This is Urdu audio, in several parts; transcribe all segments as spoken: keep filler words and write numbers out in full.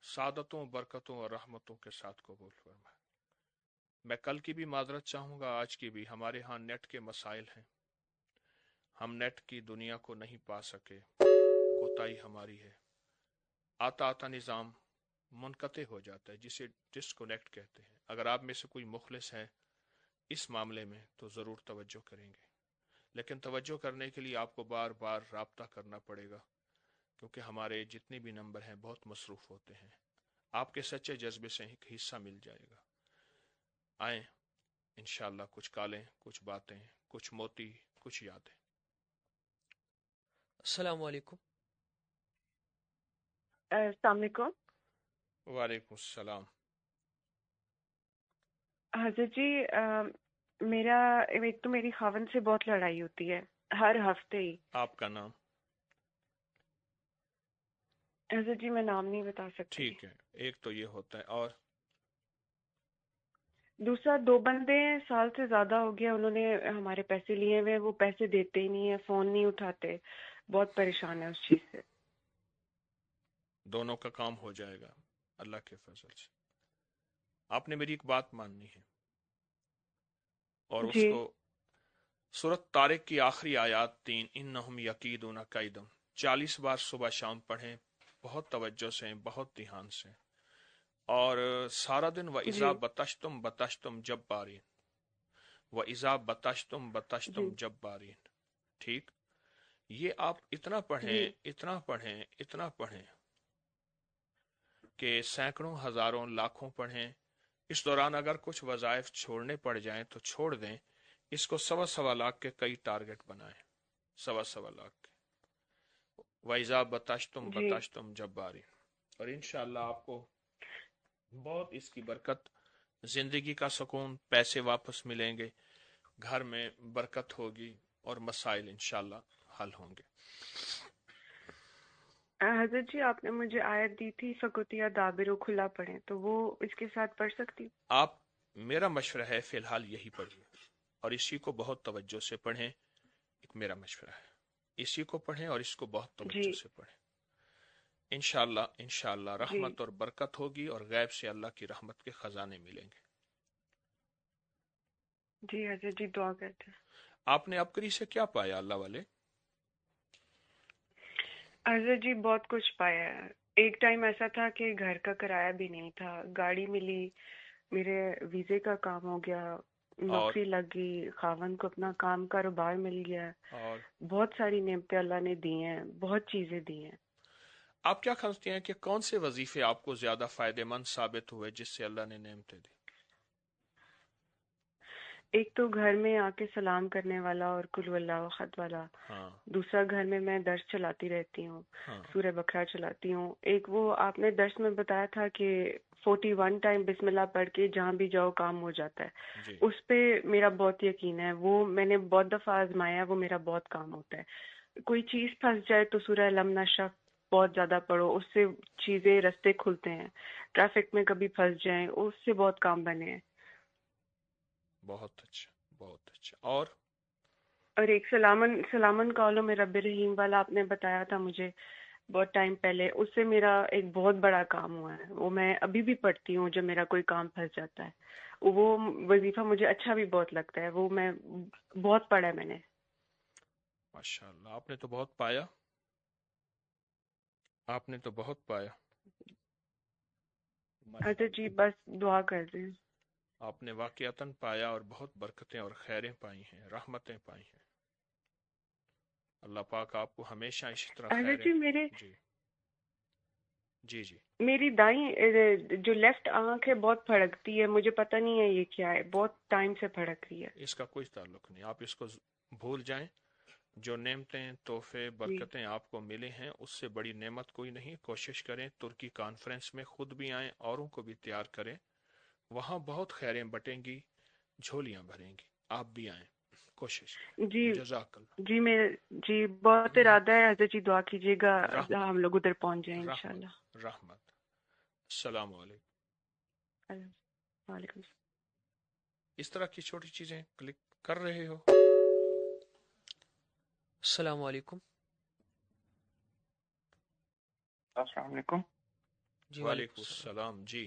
सादतों बरकतों और रहमतों के साथ कबूल फरमाए। मैं कल की भी माजरत चाहूँगा, आज की भी। हमारे यहाँ नेट के मसाइल हैं, हम नेट की दुनिया को नहीं पा सके, कोताही हमारी है। आता आता निज़ाम मुनक़ते हो जाता है, जिसे डिस्कनेक्ट कहते हैं। अगर आप में से कोई मुखलिस है इस मामले में तो ज़रूर तवज्जो करेंगे, लेकिन तवज्जो करने के लिए आपको बार बार राब्ता करना पड़ेगा, क्योंकि हमारे जितने भी नंबर हैं बहुत मसरूफ़ होते हैं। आपके सच्चे जज्बे से एक हिस्सा मिल जाएगा। आए इंशाअल्लाह, कुछ कालें, कुछ बातें, कुछ मोती, कुछ यादें। अस्सलाम वालेकुम। अस्सलाम वालेकुम। वालेकुम सलाम। हजरत जी, अ, मेरा एक तो मेरी खावन से बहुत लड़ाई होती है हर हफ्ते ही। आपका नाम? हजरत जी, मैं नाम नहीं बता सकती। ठीक है, एक तो ये होता है, और दूसरा, दो बंदे साल से ज्यादा हो गया, उन्होंने हमारे पैसे लिए हुए, वो पैसे देते ही नहीं है, फोन नहीं उठाते, बहुत परेशान है उस चीज से। दोनों का काम हो जाएगा अल्लाह के फजल से। आपने मेरी एक बात माननी है, और जी उसको सूरत तारिक की आखिरी आयात तीन, इन्नहुम यकीदून कैदम, चालीस बार सुबह शाम पढ़ें, बहुत तवज्जो से, बहुत ध्यान से। और सारा दिन व जी इज़ा बतश्तुम बतश्तुम जब्बारीन, व इज़ा बतश्तुम जी बतश्तुम जब्बारीन। ठीक, ये आप इतना जी पढ़ें, इतना पढ़ें, इतना पढ़ें कि सैकड़ों, हजारों, लाखों पढ़ें। इस दौरान अगर कुछ वज़ाइफ छोड़ने पड़ जाएं तो छोड़ दें। इसको सवा सवा लाख के कई टारगेट बनाएं, सवा सवा लाख के। वैज़ा बताश्तुम जी। बताश्तुम जब्बारी। और इंशाअल्लाह आपको बहुत इसकी बरकत, जिंदगी का सुकून, पैसे वापस मिलेंगे, घर में बरकत होगी, और मसाइल इंशाअल्लाह हल होंगे। अ, हजरत जी, आपने मुझे आयत दी थी फकुतिया दाबिरो खुला पढ़ें, तो वो इसके साथ पढ़ सकती हूँ? आप, मेरा मशवरा है फिलहाल यही पढ़िए, और इसी को बहुत तवज्जो से पढ़ें। एक मेरा मशवरा है, इसी को पढ़ें और इसको बहुत जी तवज्जो से पढ़ें। इंशाअल्लाह इंशाअल्लाह जी रहमत और बरकत होगी, और गैब से अल्लाह की रहमत के खजाने मिलेंगे। जी हजरत जी, दुआ करते हैं। आपने अबकरी से क्या पाया अल्लाह वाले? हजरत जी, बहुत कुछ पाया है। एक टाइम ऐसा था कि घर का किराया भी नहीं था, गाड़ी मिली, मेरे वीजे का काम हो गया, और नौकरी लग गई, खावन को अपना काम कारोबार मिल गया। और बहुत सारी नेमतें अल्लाह ने दी हैं, बहुत चीजें दी हैं। आप क्या समझते हैं कि कौन से वजीफे आपको ज्यादा फायदेमंद साबित हुए, जिससे अल्लाह ने नेमतें दी? एक तो घर में आके सलाम करने वाला और कुल वल्लाहु अहद वाला। हाँ दूसरा, घर में मैं दर्स चलाती रहती हूँ, हाँ सूरह बकरा चलाती हूँ। एक वो आपने दर्स में बताया था कि फोर्टी वन टाइम बिस्मिल्लाह पढ़ के जहाँ भी जाओ काम हो जाता है। जी। उस पे मेरा बहुत यकीन है, वो मैंने बहुत दफा आजमाया, वो मेरा बहुत काम होता है। कोई चीज फंस जाए तो सूरह लम नशरह बहुत ज्यादा पढ़ो, उससे चीजें, रास्ते खुलते हैं। ट्रैफिक में कभी फंस जाए, उससे बहुत काम बने हैं। बहुत अच्छा, बहुत अच्छा। और और एक सलामन सलामन कौलो में रब रहीम वाला आपने बताया था मुझे बहुत टाइम पहले, उससे मेरा एक बहुत बड़ा काम हुआ है। वो मैं अभी भी पढ़ती हूँ जब मेरा कोई काम फंस जाता है। वो वजीफा मुझे अच्छा भी बहुत लगता है, वो मैं बहुत पढ़ा है मैंने। माशाअल्लाह, आपने तो बहुत पाया, आपने तो बहुत पाया। अच्छा जी, माशाअल्लाह, बस दुआ कर रही हूँ। आपने वाकयातन पाया, और बहुत बरकतें और खैरें पाई हैं, रहमतें पाई हैं। अल्लाह पाक आपको हमेशा इसी तरह अच्छा खैरें। जी, मेरे जी जी जी। मेरी दाई अ, जो लेफ्ट आंख है बहुत फड़कती है, मुझे पता नहीं है ये क्या है, बहुत टाइम से फड़क रही है। इसका कोई ताल्लुक नहीं, आप इसको भूल जाएं। जो नेमतें, तोहफे, जी बरकतें आपको मिले हैं, उससे बड़ी नेमत कोई नहीं। कोशिश करें तुर्की कॉन्फ्रेंस में खुद भी आएं, औरों को भी तैयार करें। वहां बहुत खैरें बटेंगी, झोलियां भरेंगी। आप भी आएं, कोशिश जी करें। जज़ाकल्लाह। जी, मेरे जी बहुत इरादा है, हजरत जी दुआ कीजिएगा रहमत, हम लोग उधर पहुंच जाएं रहमत, इंशाल्लाह। रहमत। अस्सलाम वालेकुम। वालेकुम। इस तरह की छोटी चीजें क्लिक कर रहे हो? अस्सलाम वालेकुम। अस्सलाम वालेकुम। جی وعلیکم وعلیکم السلام. السلام. جی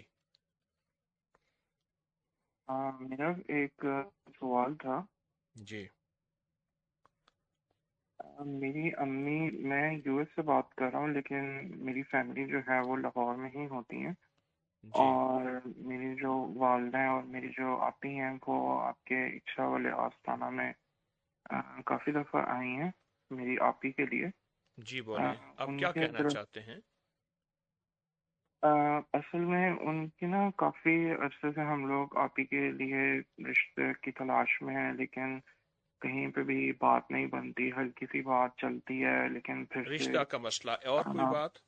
ہاں میرا ایک سوال تھا. جی آ، میری امی، میں یو ایس سے بات کر رہا ہوں لیکن میری فیملی جو ہے وہ لاہور میں ہی ہوتی ہیں، جی اور میری جو والدہ ہیں اور میری جو آپی ہیں وہ آپ کے اچھا والے آستانہ میں آ، کافی دفعہ آئی ہیں میری آپی کے لیے. جی آ، بولیں، آپ ان کیا کے کہنا در چاہتے ہیں؟ آ، اصل میں ان کی نا کافی عرصے سے ہم لوگ آپی کے لیے رشتے کی تلاش میں ہیں، لیکن کہیں پہ بھی بات نہیں بنتی. ہلکی سی بات چلتی ہے لیکن پھر سے رشتہ کا مسئلہ اور کوئی آنا بات؟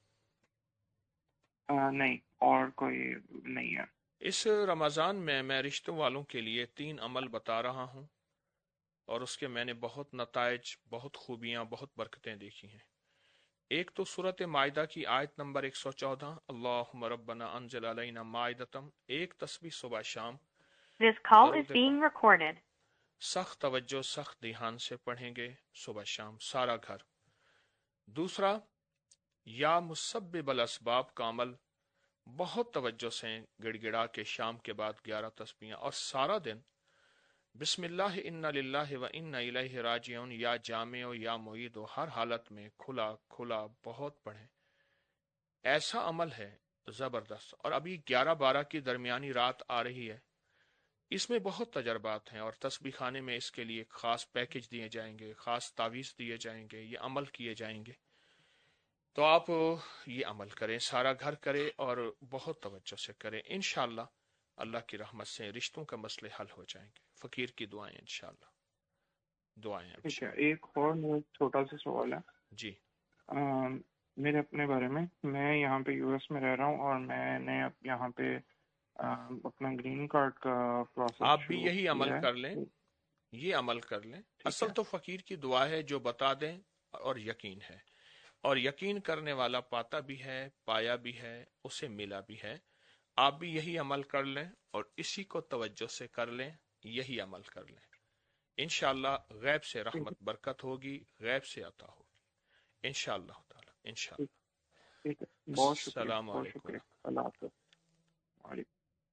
آ، نہیں، اور کوئی نہیں ہے. اس رمضان میں میں رشتوں والوں کے لیے تین عمل بتا رہا ہوں، اور اس کے میں نے بہت نتائج، بہت خوبیاں، بہت برکتیں دیکھی ہیں. ایک تو سورۃ مائدہ کی آیت نمبر ایک سو چودہ، اللہم ربنا انزل علینا مائدتم، ایک تسبیح صبح شام This call is درود پا being recorded. سخت توجہ، سخت دھیان سے پڑھیں گے صبح شام سارا گھر. دوسرا، یا مسبب الاسباب کا عمل، بہت توجہ سے گڑ گڑا کے شام کے بعد گیارہ تسبیحیں، اور سارا دن بسم اللہ انا للہ و انا الیہ راجعون یا جامع و یا معید و ہر حالت میں کھلا کھلا بہت پڑھیں. ایسا عمل ہے زبردست. اور ابھی گیارہ بارہ کی درمیانی رات آ رہی ہے، اس میں بہت تجربات ہیں، اور تسبیح خانے میں اس کے لیے خاص پیکج دیے جائیں گے، خاص تعویذ دیے جائیں گے، یہ عمل کیے جائیں گے. تو آپ یہ عمل کریں، سارا گھر کرے اور بہت توجہ سے کریں. انشاءاللہ اللہ کی رحمت سے رشتوں کا مسئلے حل ہو جائیں گے. فقیر کی دعائیں انشاءاللہ، دعائیں ٹھیک ہے. انشاءاللہ. ایک اور میرا چھوٹا سا سوال ہے. جی آ، میرے اپنے بارے میں، میں یہاں پہ یو ایس میں رہ رہا ہوں اور میں نے اب یہاں پہ آ، اپنا گرین کارڈ کا پروسیس آپ بھی شروع یہی عمل کیا ہے. کر لیں، یہ عمل کر لیں. ٹھیک اصل ہے. تو فقیر کی دعا ہے جو بتا دیں، اور یقین ہے، اور یقین کرنے والا پاتا بھی ہے، پایا بھی ہے، اسے ملا بھی ہے. آپ بھی یہی عمل کر لیں اور اسی کو توجہ سے کر لیں، یہی عمل کر لیں. انشاءاللہ غیب سے ٹھیک ہے. رحمت برکت ہوگی، غیب سے عطا ہوگی انشاءاللہ تعالی. ٹھیک انشاءاللہ. ٹھیک ہے. بہت شکریہ، السلام بہت علیکم شکریہ. ورحمۃ اللہ حافظ. وعلیکم.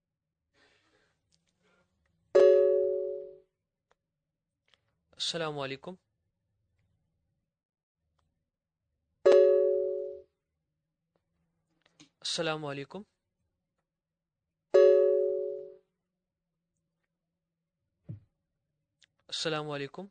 السلام علیکم. السلام علیکم. السلام علیکم.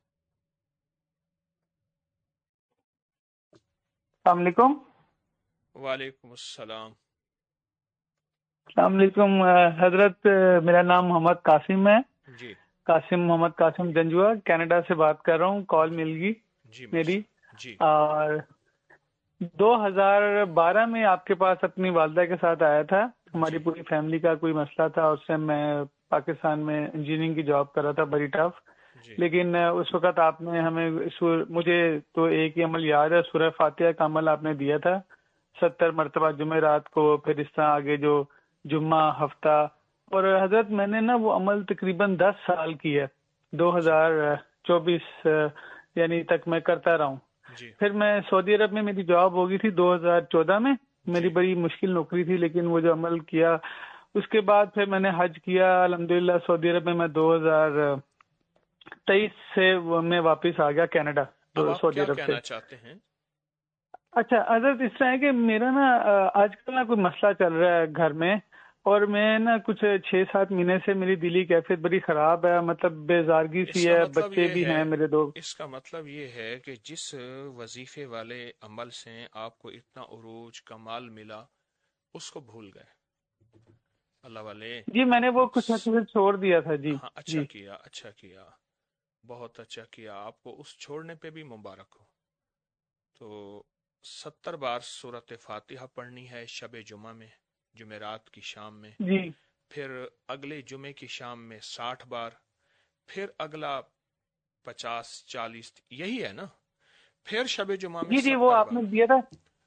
السلام علیکم. وعلیکم السلام. السلام علیکم حضرت، میرا نام محمد قاسم ہے، جی قاسم محمد قاسم جنجوا، کینیڈا سے بات کر رہا ہوں. کال مل گئی جی میری، ماشاء جی اور دو ہزار بارہ میں آپ کے پاس اپنی والدہ کے ساتھ آیا تھا. ہماری جی پوری فیملی کا کوئی مسئلہ تھا. اس سے میں پاکستان میں انجینئرنگ کی جاب کر رہا تھا، بڑی ٹف. جی لیکن اس وقت آپ نے ہمیں سور مجھے تو ایک ہی عمل یاد ہے، سورہ فاتحہ کا عمل آپ نے دیا تھا ستر مرتبہ جمعرات کو، پھر اس طرح آگے جو جمعہ، ہفتہ. اور حضرت میں نے نا وہ عمل تقریباً دس سال کی ہے، دو جی ہزار چوبیس یعنی تک میں کرتا رہا ہوں. جی پھر میں سعودی عرب میں میری جاب ہو گئی تھی دو ہزار چودہ میں، میری جی بڑی مشکل نوکری تھی، لیکن وہ جو عمل کیا اس کے بعد پھر میں نے حج کیا الحمدللہ سعودی عرب میں. میں دو ہزار تیئیس سے وہ میں واپس آ گیا کینیڈا اب تو آپ سعودی کیا عرب سے. کہنا چاہتے ہیں؟ اچھا حضرت، اس طرح ہے کہ میرا نا آج کل نا کوئی مسئلہ چل رہا ہے گھر میں، اور میں نا کچھ چھ سات مہینے سے میری دلی کیفیت بڑی خراب ہے، مطلب بیزارگی اس سی کا ہے، مطلب بچے یہ بھی ہے ہیں میرے دو. اس کا مطلب یہ ہے کہ جس وظیفے والے عمل سے آپ کو اتنا عروج کمال ملا، اس کو بھول گئے. اللہ والے، جی میں نے وہ کچھ عرصے سے چھوڑ دیا تھا. جی ہاں اچھا جی کیا، اچھا کیا، بہت اچھا کیا. آپ کو اس چھوڑنے پہ بھی مبارک ہو. تو ستر بار سورۃ فاتحہ پڑھنی ہے شب جمعہ میں، جمعرات کی شام میں. جی پھر اگلے جمعے کی شام میں ساٹھ بار. پھر اگلا پچاس چالیس، یہی ہے نا. پھر شب جمعہ میں جی جی وہ ستر آپ نے بار. دیا تھا.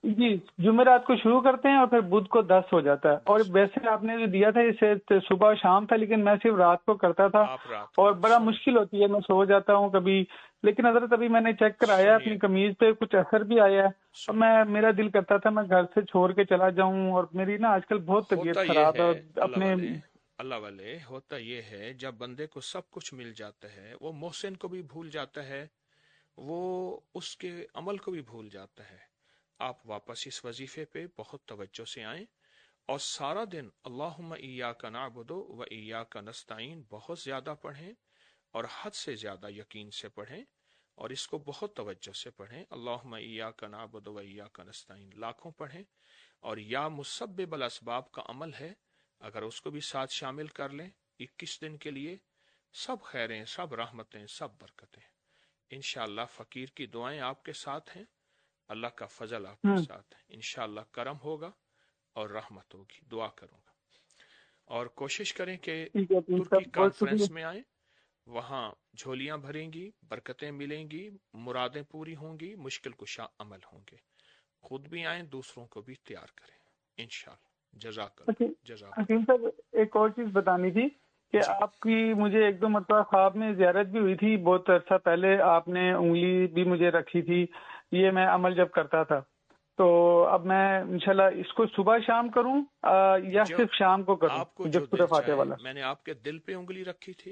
جی جمعرات کو شروع کرتے ہیں اور پھر بدھ کو دس ہو جاتا ہے. اور دس ویسے آپ نے جو دیا تھا اسے صبح شام تھا، لیکن میں صرف رات کو کرتا تھا آپ رات کو اور بڑا سن مشکل ہوتی ہے، میں سو جاتا ہوں کبھی. لیکن حضرت ابھی میں نے چیک کرایا سنیے اپنی قمیض پہ کچھ اثر بھی آیا ہے، اور سنیے میں میرا دل کرتا تھا میں گھر سے چھوڑ کے چلا جاؤں. اور میری نا آج کل بہت ہوتا طبیعت یہ خراب ہے ہے اور اللہ اپنے. والے اللہ والے ہوتا یہ ہے جب بندے کو سب کچھ مل جاتا ہے وہ محسن کو بھی بھول جاتا ہے، وہ اس کے عمل کو بھی بھول جاتا ہے. آپ واپس اس وظیفے پہ بہت توجہ سے آئیں اور سارا دن اللہم ایاک نعبد و ایاک نستعین بہت زیادہ پڑھیں اور حد سے زیادہ یقین سے پڑھیں اور اس کو بہت توجہ سے پڑھیں. اللہم ایاک نعبد و ایاک نستعین لاکھوں پڑھیں. اور یا مسبب الاسباب کا عمل ہے، اگر اس کو بھی ساتھ شامل کر لیں اکیس دن کے لیے، سب خیریں، سب رحمتیں، سب برکتیں. انشاءاللہ فقیر کی دعائیں آپ کے ساتھ ہیں، اللہ کا فضل آپ کے ہوں ساتھ ہے، انشاءاللہ کرم ہوگا اور رحمت ہوگی. دعا کروں گا اور کوشش کریں کہ ٹھیک ہے پیر ترکی صاحب، بہت شکریہ. کانفرنس میں آئیں، وہاں جھولیاں بھریں گی، برکتیں ملیں گی، مرادیں پوری ہوں گی، مشکل کشا عمل ہوں گے. خود بھی آئیں، دوسروں کو بھی تیار کریں انشاءاللہ. جزاک اللہ جزاک حکیم اللہ. صاحب ایک اور چیز بتانی تھی کہ جی آپ کی مجھے ایک دو مرتبہ خواب میں زیارت بھی ہوئی تھی بہت عرصہ پہلے. آپ نے انگلی بھی مجھے رکھی تھی، یہ میں عمل جب کرتا تھا. تو اب میں انشاءاللہ اس کو صبح شام کروں آ، یا جو صرف شام کو کروں آپ کو جو جب سورہ دل فاتحہ چاہے. والا؟ میں نے آپ کے دل پہ انگلی رکھی تھی.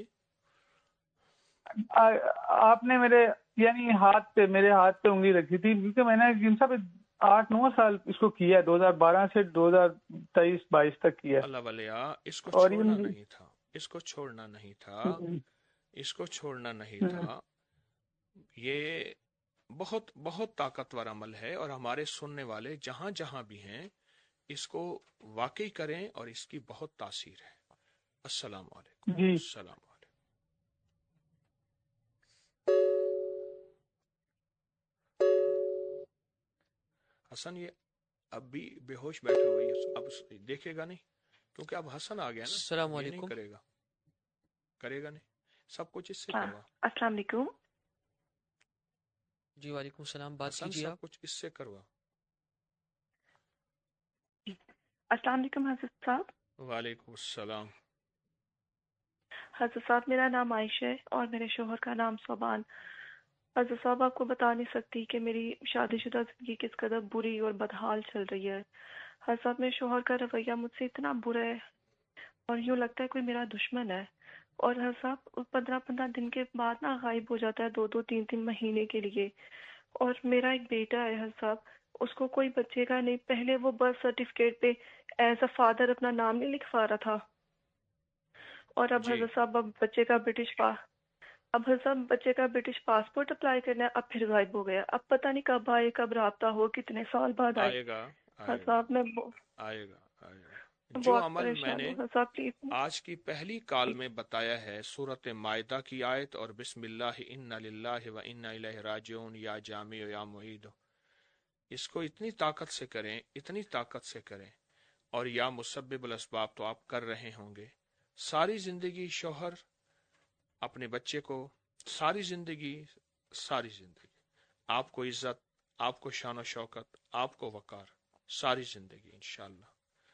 آ، آپ نے میرے یعنی ہاتھ پہ میرے ہاتھ پہ انگلی رکھی تھی، کیونکہ میں نے حکیم صاحب آٹھ نو سال اس کو کیا ہے، دو ہزار بارہ سے دو ہزار تیئیس بائیس تک کیا ہے. اللہ ولیہ اس کو اور یہ چھوڑنا مجھے نہیں تھا، اس کو چھوڑنا نہیں تھا، ہوں، اس کو چھوڑنا نہیں ہوں، تھا. یہ بہت بہت طاقتور عمل ہے اور ہمارے سننے والے جہاں جہاں بھی ہیں اس کو واقعی کریں اور اس کی بہت تاثیر ہے. السلام علیکم. جی السلام علیکم. حسن یہ اب بھی بے ہوش بیٹھا ہوئی ہے، اب دیکھے گا نہیں کیونکہ اب حسن آ گیا نا، السلام اب یہ نہیں علیکم. کرے گا، کرے گا نہیں. سب کچھ اس سے ہاں، کروا. السلام علیکم. جی وعلیکم السلام، بات حسن کیجیے سب آپ. کچھ اس سے کروا. السلام علیکم حضرت صاحب. وعلیکم السلام. حضرت صاحب میرا نام عائشہ ہے اور میرے شوہر کا نام صوبان. حضرت صاحب آپ کو بتا نہیں سکتی کہ میری شادی شدہ زندگی کس قدر بری اور بدحال چل رہی ہے. حضرت صاحب میرے شوہر کا رویہ مجھ سے اتنا برا ہے اور یوں لگتا ہے کوئی میرا دشمن ہے. اور حضرت صاحب پندرہ پندرہ دن کے بعد نا غائب ہو جاتا ہے، دو دو تین تین مہینے کے لیے. اور میرا ایک بیٹا ہے حضرت صاحب، اس کو کوئی بچے کا نہیں. پہلے وہ برتھ سرٹیفکیٹ پہ ایز اے فادر اپنا نام نہیں لکھوا رہا تھا، اور اب جی حضرت صاحب اب بچے کا برٹش پا اب حضرت صاحب بچے کا برٹش پاسپورٹ اپلائی کرنا ہے، اب پھر غائب ہو گیا. اب پتہ نہیں کب آئے، کب رابطہ ہو، کتنے سال بعد آئے. آئے گا آئے حضرت گا صاحب میں ب- آئے گا آئے گا. جو بہت عمل میں پریشان نے ہوں حضرت صاحب پلیز. آج کی پہلی کال میں بتایا ہے، سورۃ مائدہ کی آیت اور بسم اللہ انا للہ و انا الیہ راجعون، یا جامع یا معید، اس کو اتنی طاقت سے کریں، اتنی طاقت سے کریں. اور یا مسبب الاسباب تو آپ کر رہے ہوں گے. ساری زندگی شوہر اپنے بچے کو، ساری زندگی ساری زندگی آپ کو عزت، آپ کو شان و شوکت، آپ کو وقار، ساری زندگی انشاءاللہ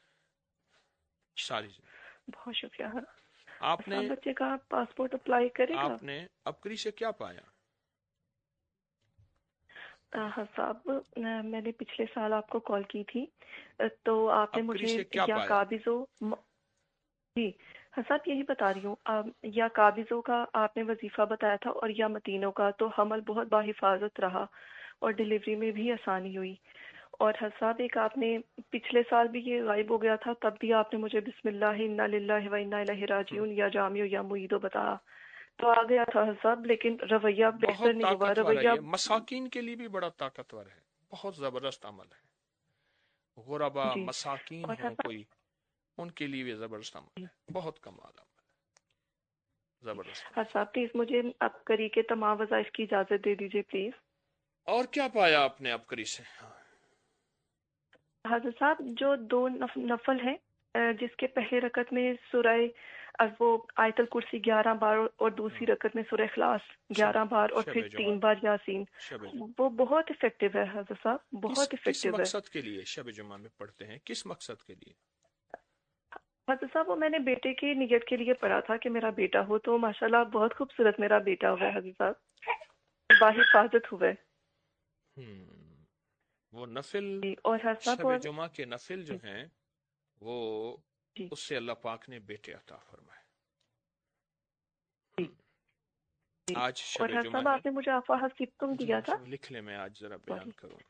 ساری زندگی. بہت شکریہ. آپ نے صاحب بچے کا پاسپورٹ اپلائی کرے گا؟ آپ نے اپکری سے کیا پایا؟ ہاں صاحب میں نے پچھلے سال آپ کو کال کی تھی تو آپ نے اپکری مجھے سے کیا یا پایا؟ قابض ہو جی ہاں صاحب یہی بتا رہی ہوں. آم، یا قابضوں کا آپ نے وظیفہ بتایا تھا اور یا متینوں کا، تو حمل بہت باحفاظت رہا اور ڈلیوری میں بھی آسانی ہوئی. اور ہر صاحب ایک آپ نے پچھلے سال بھی یہ غائب ہو گیا تھا، تب بھی آپ نے مجھے بسم اللہ انا للہ و انا الیہ ہم، راجعون یا جامع یا معیدو بتایا تو آ گیا تھا ہر صاحب، لیکن رویہ بہتر بہت نہیں ہوا. طاقتور ہے رویہ یہ، مساکین کے لیے بھی بڑا طاقتور ہے، بہت زبردست عمل ہے. غربا جی. مساکین اور ہوں ہر کوئی، ان کے لیے بھی زبردست عمل ہے، بہت کمال عمل ہے، زبردست ہر عمل. صاحب پلیز مجھے اب کری کے تمام وظائف کی اجازت دے دیجیے پلیز. اور کیا پایا آپ نے اپکری سے؟ حضرت صاحب جو دو نف- نفل ہیں، اہ، جس کے پہلے رکعت میں سورہ اور وہ آیت الکرسی گیارہ بار اور دوسری رکعت میں سورہ اخلاص گیارہ بار اور شب پھر جمعہ تین بار یاسین. شب جمعہ وہ بہت افیکٹو ہے حضرت صاحب, کس بہت کس افیکٹو ہے. مقصد کے لیے شب جمعہ میں پڑھتے ہیں؟ کس مقصد کے لیے؟ حضرت صاحب وہ میں نے بیٹے کی نیت کے لیے پڑھا تھا کہ میرا بیٹا ہو, تو ماشاءاللہ بہت خوبصورت میرا بیٹا ہوا ہے حضرت صاحب, باحفاظت ہوا ہے. ہم، وہ نفل جی اور حضرت صاحب شب اور جمعہ کے نفل جو ہیں وہ جی اس سے اللہ پاک نے بیٹے عطا فرمائے. جی ہم، جی آج اور شب حضرت جمعہ صاحب ہے. آپ نے مجھے آفا حسیبتم جی دیا تھا. لکھ لیں, میں آج ذرا بیان سوری کروں گا.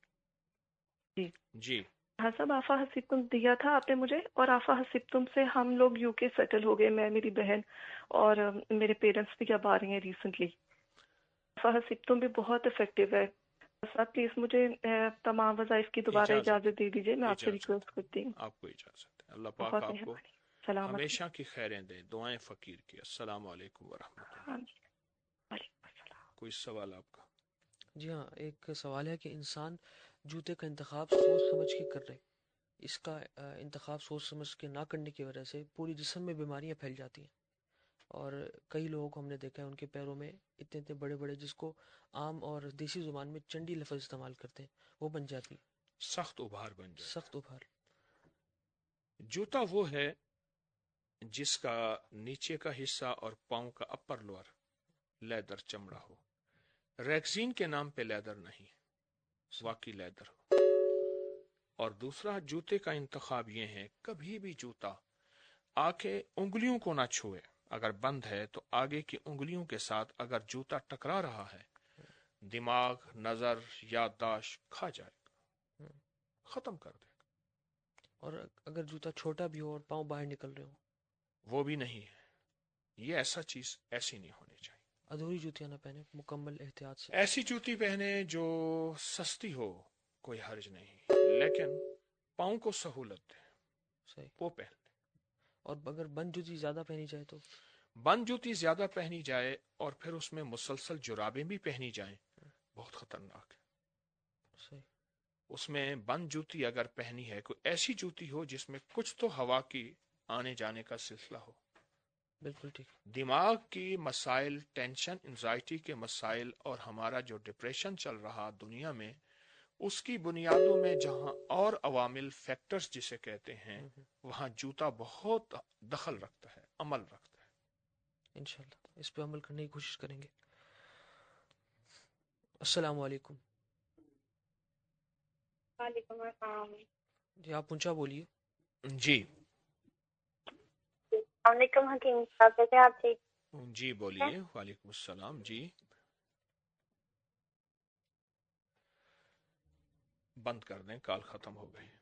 جی جی ہاں صاحب آفا حسیبتم دیا تھا آپ نے مجھے, اور آفا حسیبتم سے ہم لوگ یو کے سیٹل ہو گئے, میں میری بہن اور um, میرے پیرنٹس بھی اب آ رہے ہیں ریسنٹلی. آفا حسیبتم بھی بہت افیکٹو ہے. صاحب پلیز مجھے uh, تمام وظائف کی دوبارہ اجازت اجازت دے دیجیے, میں آپ سے اجازت ریکویسٹ کرتی ہوں. آپ کو اجازت ہے. اللہ پاک بہت آپ کو مہربانی, سلامت. ہمیشہ کی خیریں دے. دعائیں فقیر کی. السلام علیکم ورحمۃ اللہ. ہاں جی, وعلیکم السلام. کوئی سوال آپ کا؟ جی ہاں, ایک سوال ہے کہ انسان جوتے کا انتخاب سوچ سمجھ کے کر رہے, اس کا آ, انتخاب سوچ سمجھ کے نہ کرنے کی وجہ سے پوری جسم میں بیماریاں پھیل جاتی ہیں, اور کئی لوگوں کو ہم نے دیکھا ہے ان کے پیروں میں اتنے اتنے بڑے بڑے, جس کو عام اور دیسی زبان میں چنڈی لفظ استعمال کرتے ہیں, وہ بن جاتی, سخت ابھار بن جاتا سخت ابھار. ہے. جوتا وہ ہے جس کا نیچے کا حصہ اور پاؤں کا اپر لور لیدر چمڑا ہو. ریکسین کے نام پہ لیدر نہیں, واقعی لیدر ہو. اور دوسرا جوتے کا انتخاب یہ ہے, کبھی بھی جوتا آ کے انگلیوں کو نہ چھوئے. اگر بند ہے تو آگے کی انگلیوں کے ساتھ اگر جوتا ٹکرا رہا ہے, دماغ, نظر, یادداشت کھا جائے گا, ختم کر دے گا. اور اگر جوتا چھوٹا بھی ہو اور پاؤں باہر نکل رہے ہوں, وہ بھی نہیں ہے. یہ ایسا چیز ایسی نہیں ہونی چاہیے. ادھوری جوتیاں نہ پہنے, مکمل احتیاط سے. ایسی جوتی پہنے جو سستی ہو, کوئی حرج نہیں, لیکن پاؤں کو سہولت دے, صحیح. وہ پہن. اور اگر بند جوتی زیادہ پہنی جائے تو بند جوتی زیادہ پہنی جائے اور پھر اس میں مسلسل جرابیں بھی پہنی جائیں, بہت خطرناک ہے. صحیح. اس میں بند جوتی اگر پہنی ہے, کوئی ایسی جوتی ہو جس میں کچھ تو ہوا کی آنے جانے کا سلسلہ ہو. بالکل ٹھیک. دماغ کی مسائل, ٹینشن, انزائٹی کے مسائل, اور ہمارا جو ڈپریشن چل رہا دنیا میں, اس کی بنیادوں میں جہاں اور عوامل, فیکٹرز جسے کہتے ہیں, وہاں جوتا بہت دخل رکھتا ہے, عمل رکھتا ہے. انشاءاللہ اس پہ عمل کرنے کی کوشش کریں گے. السلام علیکم. وعلیکم السلام. جی آپ اونچا بولیے. جی السلام علیکم حکیم صاحب, کیسے آپ؟ ٹھیک جی ہے. بولیے. وعلیکم السلام. جی بند کر دیں, کال ختم ہو گئی.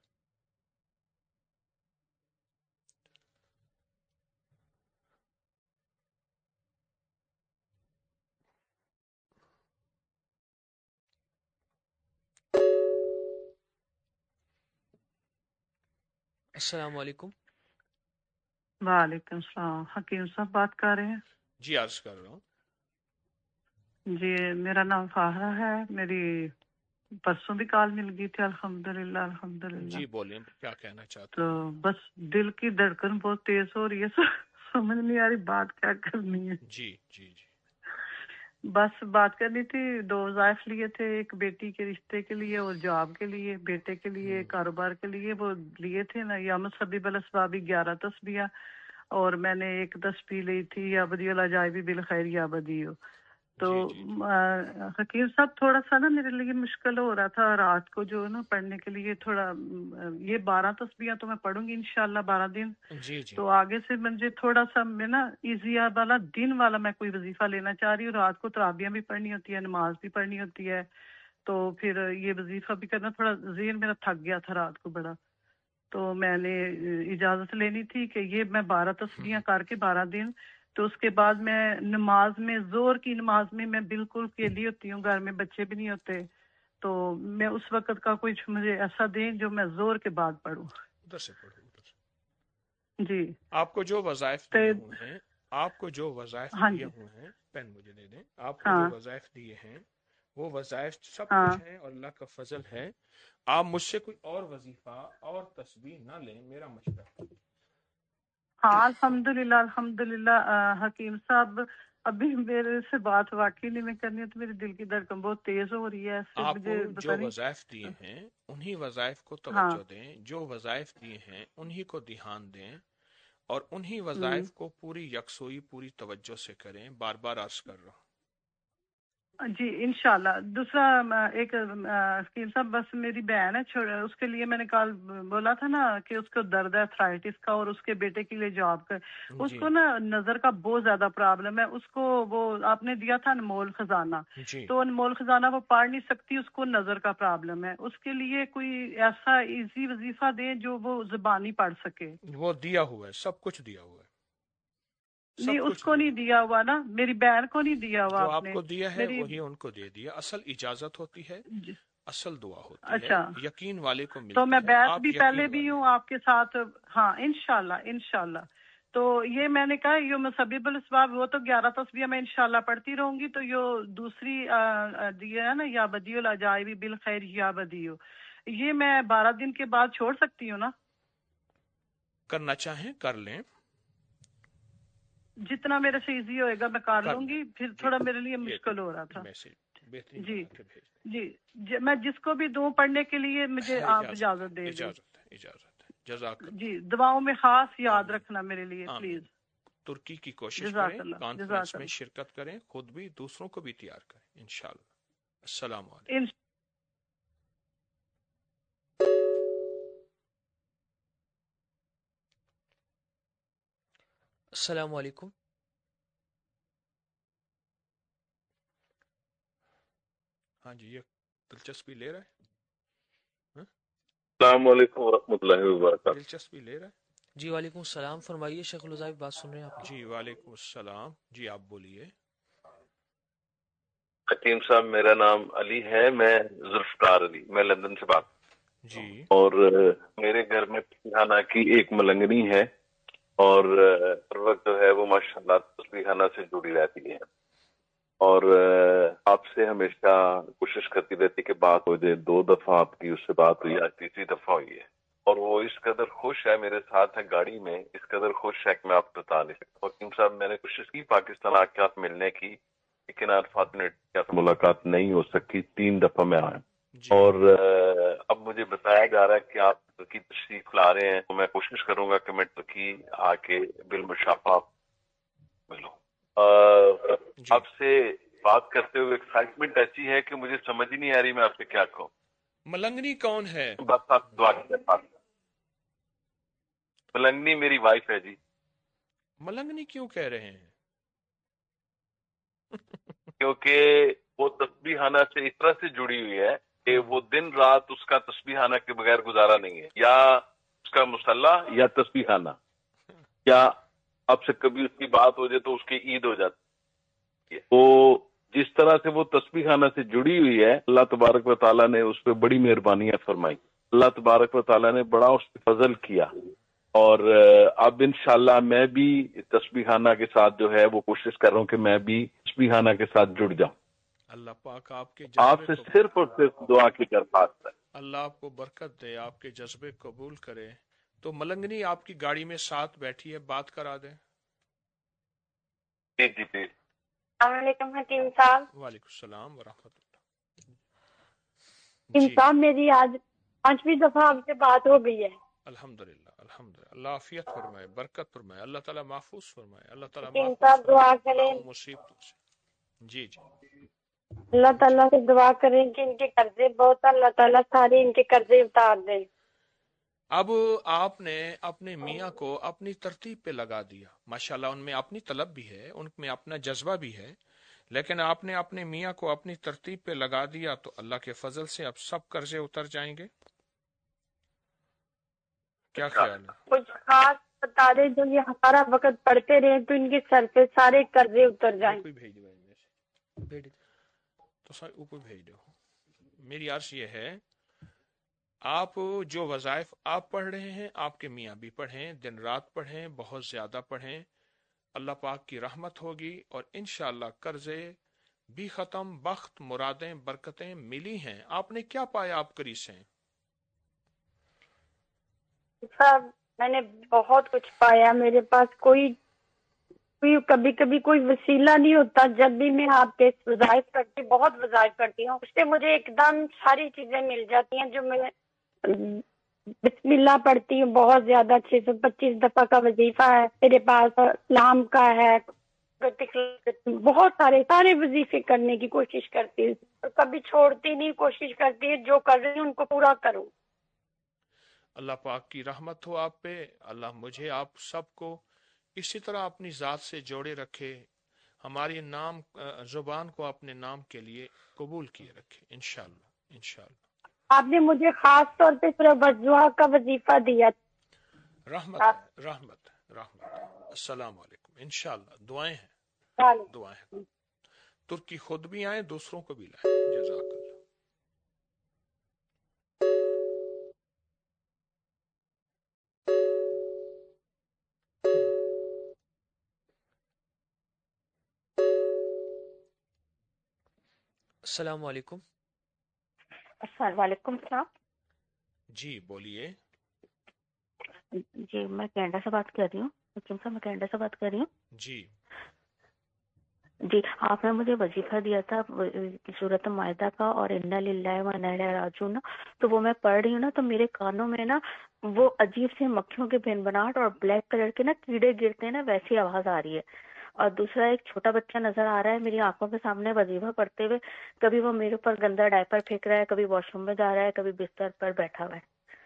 السلام علیکم. وعلیکم السلام. حکیم صاحب بات کر رہے ہیں؟ جی عرض کر رہا ہوں. جی میرا نام فاہرہ ہے. میری پرسوں بھی کال مل گئی تھی. الحمدللہ الحمدللہ. جی بولیں, کیا کہنا چاہتی تو ہیں؟ بس دل کی دھڑکن بہت تیز ہو رہی ہے, سر سمجھ نہیں آ رہی بات کیا کرنی ہے. جی جی جی بس بات کرنی تھی. دو وظائف لیے تھے, ایک بیٹی کے رشتے کے لیے اور جاب کے لیے, بیٹے کے لیے کاروبار کے لیے. وہ لیے تھے نا یا مسبب الاسبابی گیارہ تسبیح, اور میں نے ایک تسبیح لی تھی یا بدی العجائبی بالخیر یا بدی ہو. تو جی جی جی حکیم صاحب تھوڑا سا نا میرے لیے مشکل ہو رہا تھا رات کو جو نا پڑھنے کے لیے. تھوڑا یہ بارہ تسبیحاں تو میں پڑھوں گی انشاءاللہ بارہ دن. جی جی تو آگے سے مجھے تھوڑا سا میں نا ایزی والا دن والا میں کوئی وظیفہ لینا چاہ رہی ہوں. رات کو تراویح بھی پڑھنی ہوتی ہے, نماز بھی پڑھنی ہوتی ہے, تو پھر یہ وظیفہ بھی کرنا. تھوڑا ذہن میرا تھک گیا تھا رات کو بڑا, تو میں نے اجازت لینی تھی کہ یہ میں بارہ تسبیحاں کر کے بارہ دن, تو اس کے بعد میں نماز میں, زور کی نماز میں میں بالکل اکیلی ہوتی ہوں, گھر میں بچے بھی نہیں ہوتے, تو میں اس وقت کا کوئی مجھے ایسا دیں جو میں زور کے بعد پڑھوں. ادھر سے پڑھو, ادھر سے. جی آپ کو جو وظائف تو دیے ہوئے ہیں, آپ کو جو وظائف ہاں دیے جی ہوئے ہیں, پین مجھے دے دیں. آپ کو جو ہاں وظائف دیے ہیں وہ وظائف سب ہاں کچھ ہیں, اور اللہ کا فضل ہے. آپ مجھ سے کوئی اور وظیفہ اور تسبیح نہ لیں, میرا مشورہ. ہاں الحمدللہ الحمدللہ حکیم صاحب ابھی میرے سے بات واقعی نہیں میں کرنی ہے تو میرے دل کی دھڑکن بہت تیز ہو رہی ہے ایسے آپ مجھے جو پتہ نہیں وظائف دیے ہیں انہی وظائف کو ہاں توجہ دیں، جو وظائف دیے ہیں انہی کو دھیان دیں، اور انہی ہوں وظائف کو پوری یکسوئی پوری توجہ سے کریں. بار بار عرض کر رہا ہوں. جی انشاءاللہ. دوسرا ایک حکیم صاحب بس میری بہن ہے چھوڑ- اس کے لیے میں نے کل بولا تھا نا کہ اس کو درد ہے تھرائٹس کا اور اس کے بیٹے کے لیے جاب کا اس جی کو نا نظر کا بہت زیادہ پرابلم ہے. اس کو وہ آپ نے دیا تھا انمول خزانہ جی تو انمول خزانہ وہ پڑھ نہیں سکتی اس کو نظر کا پرابلم ہے. اس کے لیے کوئی ایسا ایزی وظیفہ دیں جو وہ زبانی پڑھ سکے. وہ دیا ہوا ہے، سب کچھ دیا ہوا ہے، نہیں سب اس کچھ کو دیا نہیں ہوا ہے. دیا ہوا نا میری بہن کو نہیں دیا ہوا جو آپ آپ نے کو دیا ہے میری وہی ان کو دے دیا. اصل اجازت ہوتی ہے، ج- اصل دعا ہوتی ہے، اچھا یقین والے کو تو ملتی میں ہے. بیت آپ بھی پہلے یقین بھی والے ہوں ہیں. آپ کے ساتھ. ہاں انشاءاللہ انشاءاللہ. تو یہ میں نے کہا یہ مسبب الاسباب وہ تو گیارہ تسبیح میں انشاءاللہ پڑھتی رہوں گی. تو یہ دوسری دیا ہے نا یا بدیع العجائب بالخیر یا بدیع یہ میں بارہ دن کے بعد چھوڑ سکتی ہوں نا؟ کرنا چاہیں کر لیں، جتنا میرے سے ایزی ہوئے گا میں کر کر لوں لیں. گی. پھر جی تھوڑا میرے لیے یہ مشکل ہو رہا تھا. میسج بہترین جی بنا کے بھیج جی جی میں جس کو بھی دوں پڑھنے کے لیے مجھے دیں. آپ اجازت اجازت دے دیں. اجازت ہے اجازت ہے. جزاک جی اللہ. دعاؤں میں خاص یاد آمین رکھنا میرے لیے آمین. پلیز. ترکی کی کوشش کریں، جزاک اللہ کانفرنس جزاک میں اللہ. شرکت کریں، خود بھی دوسروں کو بھی تیار کریں انشاءاللہ. السلام علیکم. ان السلام علیکم. ہاں جی یہ دلچسپی لے رہا ہے. ہاں؟ السلام علیکم ورحمۃ اللہ وبرکاتہ. دلچسپی لے رہا ہے. جی وعلیکم السلام. فرمائیے شیخ الوظائف بات سن رہے ہیں آپ کی. جی وعلیکم السلام. جی آپ بولیے. حکیم صاحب میرا نام علی ہے، میں ذوالفقار علی، میں لندن سے بات. جی اور میرے گھر میں تسبیحانہ کی ایک ملنگنی ہے اور ہر وقت جو ہے وہ ماشاءاللہ تسبیحانہ سے جڑی رہتی ہے اور آپ سے ہمیشہ کوشش کرتی رہتی کہ بات ہو جائے. دو دفعہ آپ کی اس سے بات ہوئی، آج تیسری دفعہ ہوئی ہے اور وہ اس قدر خوش ہے میرے ساتھ ہے گاڑی میں، اس قدر خوش ہے کہ میں آپ کو بتا نہیں سکتا. حکیم صاحب میں نے کوشش کی پاکستان آ کے آپ ملنے کی لیکن انفارچونیٹلی ملاقات نہیں ہو سکی. تین دفعہ میں آیا جی اور اب مجھے بتایا جا رہا ہے کہ آپ ترکی تشریف لا رہے ہیں تو میں کوشش کروں گا کہ میں ترکی آ کے بالمشافہ ملوں. جی آپ سے بات کرتے ہوئے ایکسائٹمنٹ ایسی ہے کہ مجھے سمجھ ہی نہیں آ رہی میں آپ سے کیا کہوں. ملنگنی کون ہے؟ بس آپ دعا کے پاس. ملنگنی میری وائف ہے جی. ملنگنی کیوں کہہ رہے ہیں؟ کیونکہ وہ تسبیحانہ سے اس طرح سے جڑی ہوئی ہے کہ وہ دن رات اس کا تسبیحانہ کے بغیر گزارا نہیں ہے، یا اس کا مصلح یا تسبیحانہ. کیا آپ سے کبھی اس کی بات ہو جائے تو اس کی عید ہو جاتی ہے. وہ جس طرح سے وہ تسبیحانہ سے جڑی ہوئی ہے اللہ تبارک و تعالیٰ نے اس پہ بڑی مہربانیاں فرمائی. اللہ تبارک و تعالیٰ نے بڑا اس پہ فضل کیا اور اب انشاءاللہ میں بھی تسبیحانہ کے ساتھ جو ہے وہ کوشش کر رہا ہوں کہ میں بھی تسبیحانہ کے ساتھ جڑ جاؤں. اللہ پاک آپ کے آپ جذبے سے کو صرف اور صرف دعا کی درخواست ہے. اللہ آپ کو برکت دے، آپ کے جذبے قبول کرے. تو ملنگنی آپ کی گاڑی میں ساتھ بیٹھی ہے، بات کرا دیں. جی جی جی. السلام علیکم حکیم صاحب. وعلیکم السلام ورحمۃ اللہ. حکیم جی صاحب میری آج پانچویں دفعہ آپ سے بات ہو گئی ہے. الحمدللہ الحمدللہ. اللہ عافیت فرمائے، برکت فرمائے، اللہ تعالیٰ محفوظ فرمائے، اللہ تعالیٰ حکیم محفوظ صاحب دعا فرمائے کریں، بلاؤں مصیبتوں سے. جی جی اللہ جی تعالیٰ سے دعا کریں کہ ان کے قرضے بہت اللہ تعالیٰ سارے ان کے قرضے اتار دیں. اب آپ نے اپنے میاں کو اپنی ترتیب پہ لگا دیا. ماشاءاللہ ان میں اپنی طلب بھی ہے، ان میں اپنا جذبہ بھی ہے، لیکن آپ نے اپنے میاں کو اپنی ترتیب پہ لگا دیا تو اللہ کے فضل سے اب سب قرضے اتر جائیں گے. کیا خیال ہے؟ کچھ خاص بتا دیں جو یہ ہمارا وقت پڑھتے رہے تو ان کے سر پہ سارے قرضے اتر جائیں. اوپر بھیج دو میں سے بیٹی تو سر اوپر بھیج دو. میری عرض یہ ہے آپ جو وظائف آپ پڑھ رہے ہیں آپ کے میاں بھی پڑھیں، دن رات پڑھیں، بہت زیادہ پڑھیں. اللہ پاک کی رحمت ہوگی اور انشاءاللہ قرضے بھی ختم، بخت مرادیں برکتیں ملی ہیں. آپ نے کیا پایا؟ آپ قریش ہیں. سب میں نے بہت کچھ پایا. میرے پاس کوئی کوئی کبھی کبھی کوئی وسیلہ نہیں ہوتا. جب بھی میں آپ کے وظائف کرتی بہت وظائف کرتی ہوں, اس سے مجھے ایک دم ساری چیزیں مل جاتی ہیں. جو میں بسم اللہ پڑھتی ہوں بہت زیادہ, چھ سو پچیس دفعہ کا وظیفہ ہے میرے پاس, اسلام کا ہے, بہت سارے سارے وظیفے کرنے کی کوشش کرتی ہوں. کبھی چھوڑتی نہیں, کوشش کرتی ہے جو کر رہی ہوں ان کو پورا کروں. اللہ پاک کی رحمت ہو آپ پہ. اللہ مجھے آپ سب کو اسی طرح اپنی ذات سے جوڑے رکھے, ہماری نام زبان کو اپنے نام کے لیے قبول کیے رکھے انشاءاللہ انشاءاللہ. آپ نے مجھے خاص طور پہ سورہ بزوہ کا وظیفہ دیا. رحمت ہے رحمت ہے رحمت ہے. السلام علیکم. انشاءاللہ دعائیں ہیں دعائیں ہیں. ترکی خود بھی آئیں, دوسروں کو بھی لائیں. جزاک اللہ. السلام علیکم. السلام علیکم صاحب. جی بولیے. جی میں کینیڈا سے بات کر رہی ہوں. حکیم صاحب میں کینیڈا سے بات کر رہی ہوں. جی جی آپ نے مجھے وظیفہ دیا تھا سورۃ مائدہ کا اور انا للہ و انا الیہ راجعون, تو وہ میں پڑھ رہی ہوں نا, تو میرے کانوں میں نا وہ عجیب سے مکھیوں کے بھن بناٹ اور بلیک کلر کے نا کیڑے گرتے ہیں نا, ویسی آواز آ رہی ہے. اور دوسرا ایک چھوٹا بچہ نظر آ رہا ہے میری آنکھوں کے سامنے وظیفہ پڑھتے ہوئے. کبھی وہ میرے اوپر گندا ڈائپر پھینک رہا ہے, کبھی واش روم میں جا رہا ہے, کبھی بستر پر بیٹھا ہوا ہے.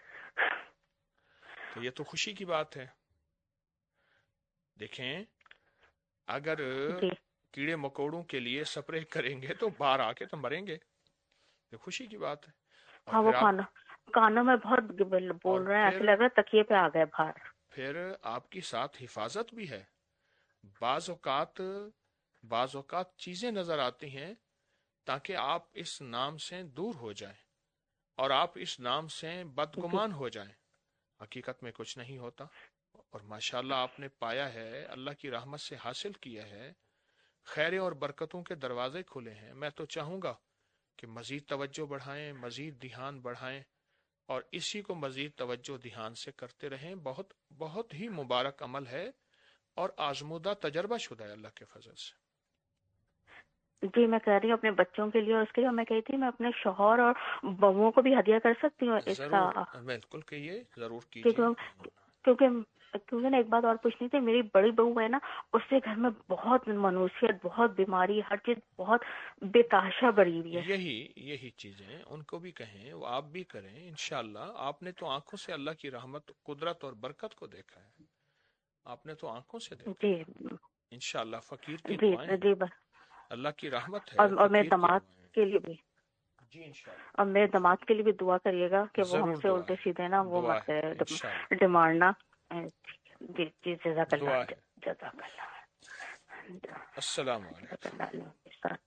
تو یہ تو خوشی کی بات ہے. دیکھیں اگر جی کیڑے مکوڑوں کے لیے سپرے کریں گے تو باہر آ کے تو مریں گے. یہ خوشی کی بات ہے. اور ہاں وہ پھر آپ کانوں کانوں میں بہت اور بول رہے ہیں, ایسے پھر لگ رہا ہے تکیے پہ آ گئے باہر. پھر آپ کی ساتھ حفاظت بھی ہے. بعض اوقات بعض اوقات چیزیں نظر آتی ہیں تاکہ آپ اس نام سے دور ہو جائیں اور آپ اس نام سے جی بدگمان ہو جائیں. حقیقت میں کچھ نہیں ہوتا. اور ماشاءاللہ آپ نے پایا ہے, اللہ کی رحمت سے حاصل کیا ہے, خیر اور برکتوں کے دروازے کھلے ہیں. میں تو چاہوں گا کہ مزید توجہ بڑھائیں, مزید دھیان بڑھائیں اور اسی کو مزید توجہ دھیان سے کرتے رہیں. بہت بہت ہی مبارک عمل ہے اور آزمودہ تجربہ شدہ ہے اللہ کے فضل سے. جی میں کہہ رہی ہوں اپنے بچوں کے لیے, اور اس کے لیے میں کہی تھی میں اپنے شوہر اور بہوؤں کو بھی ہدیہ کر سکتی ہوں اس کا, ضرور بالکل کہیے, ضرور کیجیے. کیونکہ کیونکہ کیونکہ نا ایک بات اور پوچھنی تھی. میری بڑی بہو ہے نا, اس سے گھر میں بہت منوسیت, بہت بیماری, ہر چیز بہت بے تحاشا بڑھی ہوئی ہے. یہی یہی چیزیں ان کو بھی کہیں, وہ آپ بھی کریں انشاءاللہ. آپ نے تو آنکھوں سے اللہ کی رحمت, قدرت اور برکت کو دیکھا ہے. آپ نے تو آنکھوں سے دیکھا جی ہے. انشاءاللہ فقیر کی جی دعائیں ہیں, جی بس. اللہ کی رحمت اور ہے, اور میرے فقیر کی دماغ دعائیں ہیں. کے لیے بھی, جی انشاءاللہ اور میرے دماغ کے لیے بھی دعا کریے گا کہ وہ ہم ضرور سے دعا الٹے ہے, سیدھے نا وہ دعا مت ہے انشاءاللہ, کرے, ڈیمانڈ نہ. جی جی جزاک دعا اللہ ہے. جزاک اللہ. السلام جزاک علیکم. اللہ.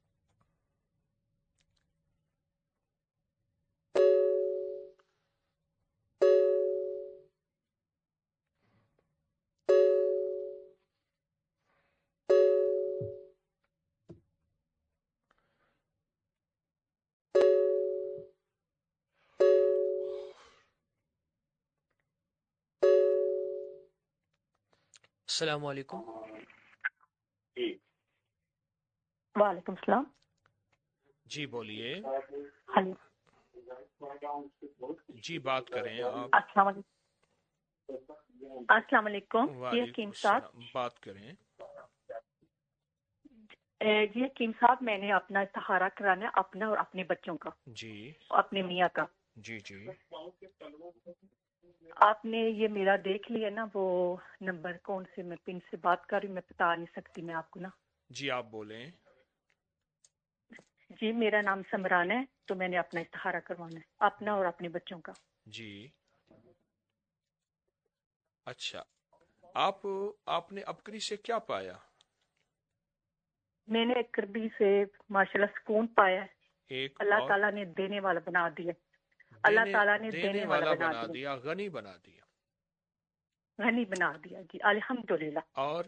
السلام علیکم. وعلیکم السلام. جی بولیے. ہلو جی بات کریں آپ. السلام علیکم. السلام علیکم. جی وعلیکم حکیم صاحب, السلام, بات کریں. جی حکیم صاحب میں نے اپنا استخارہ کرانا ہے, اپنا اور اپنے بچوں کا, جی اپنے میاں کا. جی جی آپ نے یہ میرا دیکھ لیا نا وہ نمبر, کون سے میں پن سے بات کر رہی ہوں, میں بتا نہیں سکتی میں آپ کو نا. جی آپ بولیں. جی میرا نام سمران ہے, تو میں نے اپنا استخارہ کروانا ہے, اپنا اور اپنے بچوں کا. جی اچھا, آپ آپ نے اپکری سے کیا پایا؟ میں نے ایک کربی سے ماشاءاللہ سکون پایا ہے. ایک اللہ اور تعالیٰ نے دینے والا بنا دیا. اللہ دینے تعالیٰ نے دینے والا بنا دیا, دیا, غنی بنا دیا. غنی بنا دیا. جی الحمدللہ. اور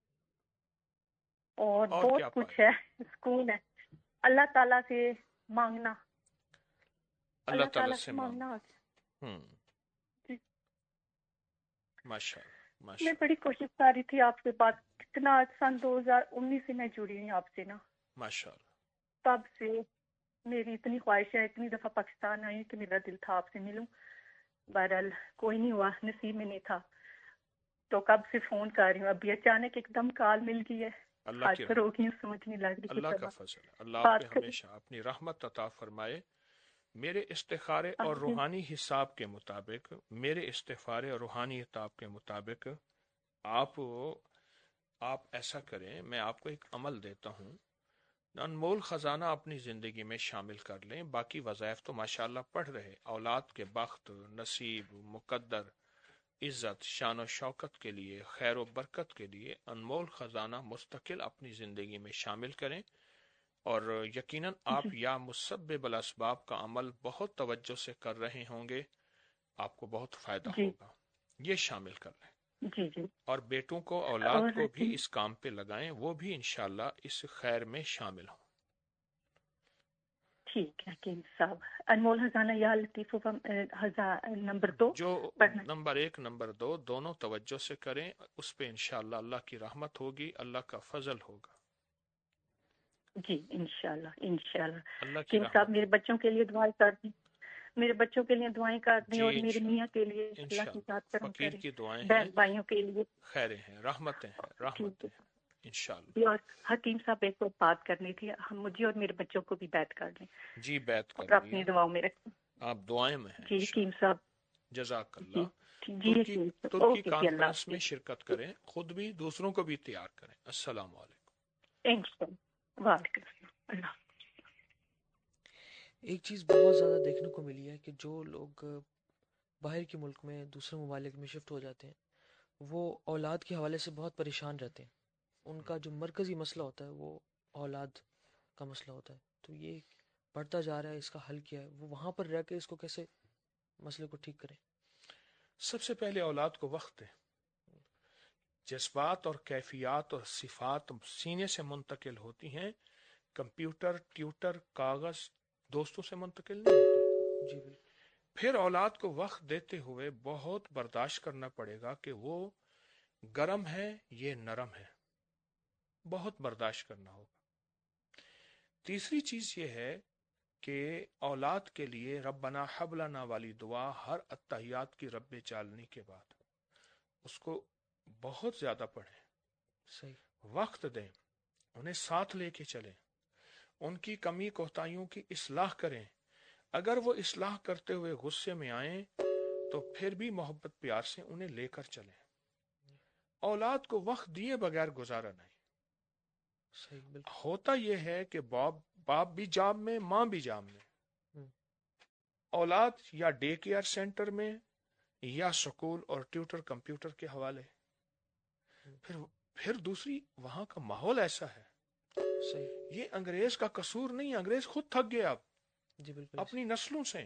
اور اور کیا بہت کچھ پایا؟ ہے, سکون ہے. اللہ تعالیٰ سے مانگنا, اللہ تعالیٰ تعالیٰ سے مانگنا. مانگنا. ہوں جی माशाअल्लाह मैं माशाअल्लाह बड़ी कोशिश कर रही थी आपसे बात, कितना सन दो हज़ार उन्नीस से मैं जुड़ी हुई आपसे ना, माशाअल्लाह। तब से मेरी इतनी ख्वाहिश है, इतनी दफ़ा पाकिस्तान आई कि मेरा दिल था आपसे मिलूं, बहरहाल कोई नहीं हुआ, नसीब में नहीं था, तो कब से फोन कर रही हूँ, अभी अचानक एकदम कॉल मिल गई है, अल्लाह आज की पर रहमत, रोकी हूँ, समझ नहीं लग रही अल्लाह कि का सब फजल है, अल्लाह आप बात पे करें। हमेशा अपनी रहमत अता फरमाए। मेरे इस्तिखारे और आमीन। रूहानी हिसाब के मुताबिक, मेरे इस्तिखारे और रूहानी हिसाब के मुताबिक आप आप ऐसा करें, मैं आपको एक अमल देता हूँ, अनमोल ख़जाना अपनी ज़िंदगी में शामिल कर लें। बाकी वज़ाइफ तो माशाअल्लाह पढ़ रहे, औलाद के बख्त, नसीब, मुकद्दर, इज़्ज़त, शान और शौकत के लिए, खैर व बरकत के लिए अनमोल ख़जाना मुस्तकिल अपनी ज़िंदगी में शामिल करें, और यकीनन आप जी या मुसब्बिबुल असबाब का अमल बहुत तवज्जो से कर रहे होंगे, आपको बहुत फ़ायदा जी होगा, ये शामिल कर लें। जी जी। और बेटों को, औलाद और को भी इस काम पे लगाएं, वो भी इंशाअल्लाह इस खैर में शामिल हों। ठीक है हकीम साहब, अनमोल खजाना या लतीफ़ हजार नंबर दो जो पढ़ना। नंबर एक नंबर दो दोनों तवज्जो से करें, उस पे इंशाअल्लाह अल्लाह की रहमत होगी, अल्लाह का फजल होगा, जी इंशाल्लाह इंशाल्लाह। अल्लाह की हकीम साहब रहमत मेरे होगी। बच्चों के लिए दुआएं कर दी, मेरे बच्चों के लिए दुआएं कर दी, जी और मेरे मियाँ इंशाअल्लाह के लिए अल्लाह की इंशाअल्लाह, बात करम फकीर करे, की दुआएं हैं, बहन भाइयों के लिए। खैरें हैं, रहमतें हैं, ठीक रहमतें है हैं इंशाअल्लाह। जी। और हकीम साहब एक और बात करनी थी, हम मुझे और मेरे बच्चों को भी बैत कर दें जी बैत कर और अपनी लिया, दुआओं में रखें। आप दुआएं में हैं जी हकीम इंशाअल्लाह। साहब। जज़ाकल्लाह। जी जी तुर्की हकीम साहब, तुर्की ओके जी, अल्लाह कॉन्फ्रेंस में हाफिज़। शिरकत करें, खुद भी दूसरों को भी तैयार करें। अस्सलाम वालेकुम। इंशाल्लाह वालेकुम अस्सलाम, अल्लाह। एक चीज़ बहुत ज़्यादा देखने को मिली है कि जो लोग बाहर के मुल्क में, दूसरे ममालिक में शिफ्ट हो जाते हैं, वो औलाद के हवाले से बहुत परेशान रहते हैं। उनका जो मरकज़ी मसला होता है वो औलाद का मसला होता है। तो ये बढ़ता जा रहा है, इसका हल क्या है? वो वहाँ पर रह के इसको कैसे मसले को ठीक करें? सबसे पहले औलाद को वक्त दें। जज्बात और कैफियत और सिफात सीने से मुंतकिल होती हैं, कंप्यूटर, ट्यूटर, कागज, दोस्तों से मुंतकिल नहीं होती। जी बिल्कुल। फिर औलाद को वक्त देते हुए बहुत बर्दाश्त करना पड़ेगा कि वो गर्म है, ये नरम है, बहुत बर्दाश्त करना होगा। तीसरी चीज ये है कि औलाद के लिए रब्बना हब लना वाली दुआ हर अत्तहियात की रब्बे चालनी के बाद उसको बहुत ज्यादा पढ़ें, सही। वक्त दें, उन्हें साथ लेके चलें, उनकी कमी कोताहियों की इस्लाह करें। अगर वो इस्लाह करते हुए गुस्से में आए तो फिर भी मोहब्बत प्यार से उन्हें लेकर चलें। औलाद को वक्त दिए बगैर गुजारा नहीं। सही बिल्कुल। होता यह है कि बाप बाप भी जाब में, माँ भी जाब में, हम्म, औलाद या डे केयर सेंटर में या स्कूल और ट्यूटर कंप्यूटर के हवाले, हम्म, फिर फिर दूसरी वहां का माहौल ऐसा है। सही। ये अंग्रेज का कसूर नहीं, अंग्रेज खुद थक गए अब जी बिल्कुल ऐसे। अपनी नस्लों से।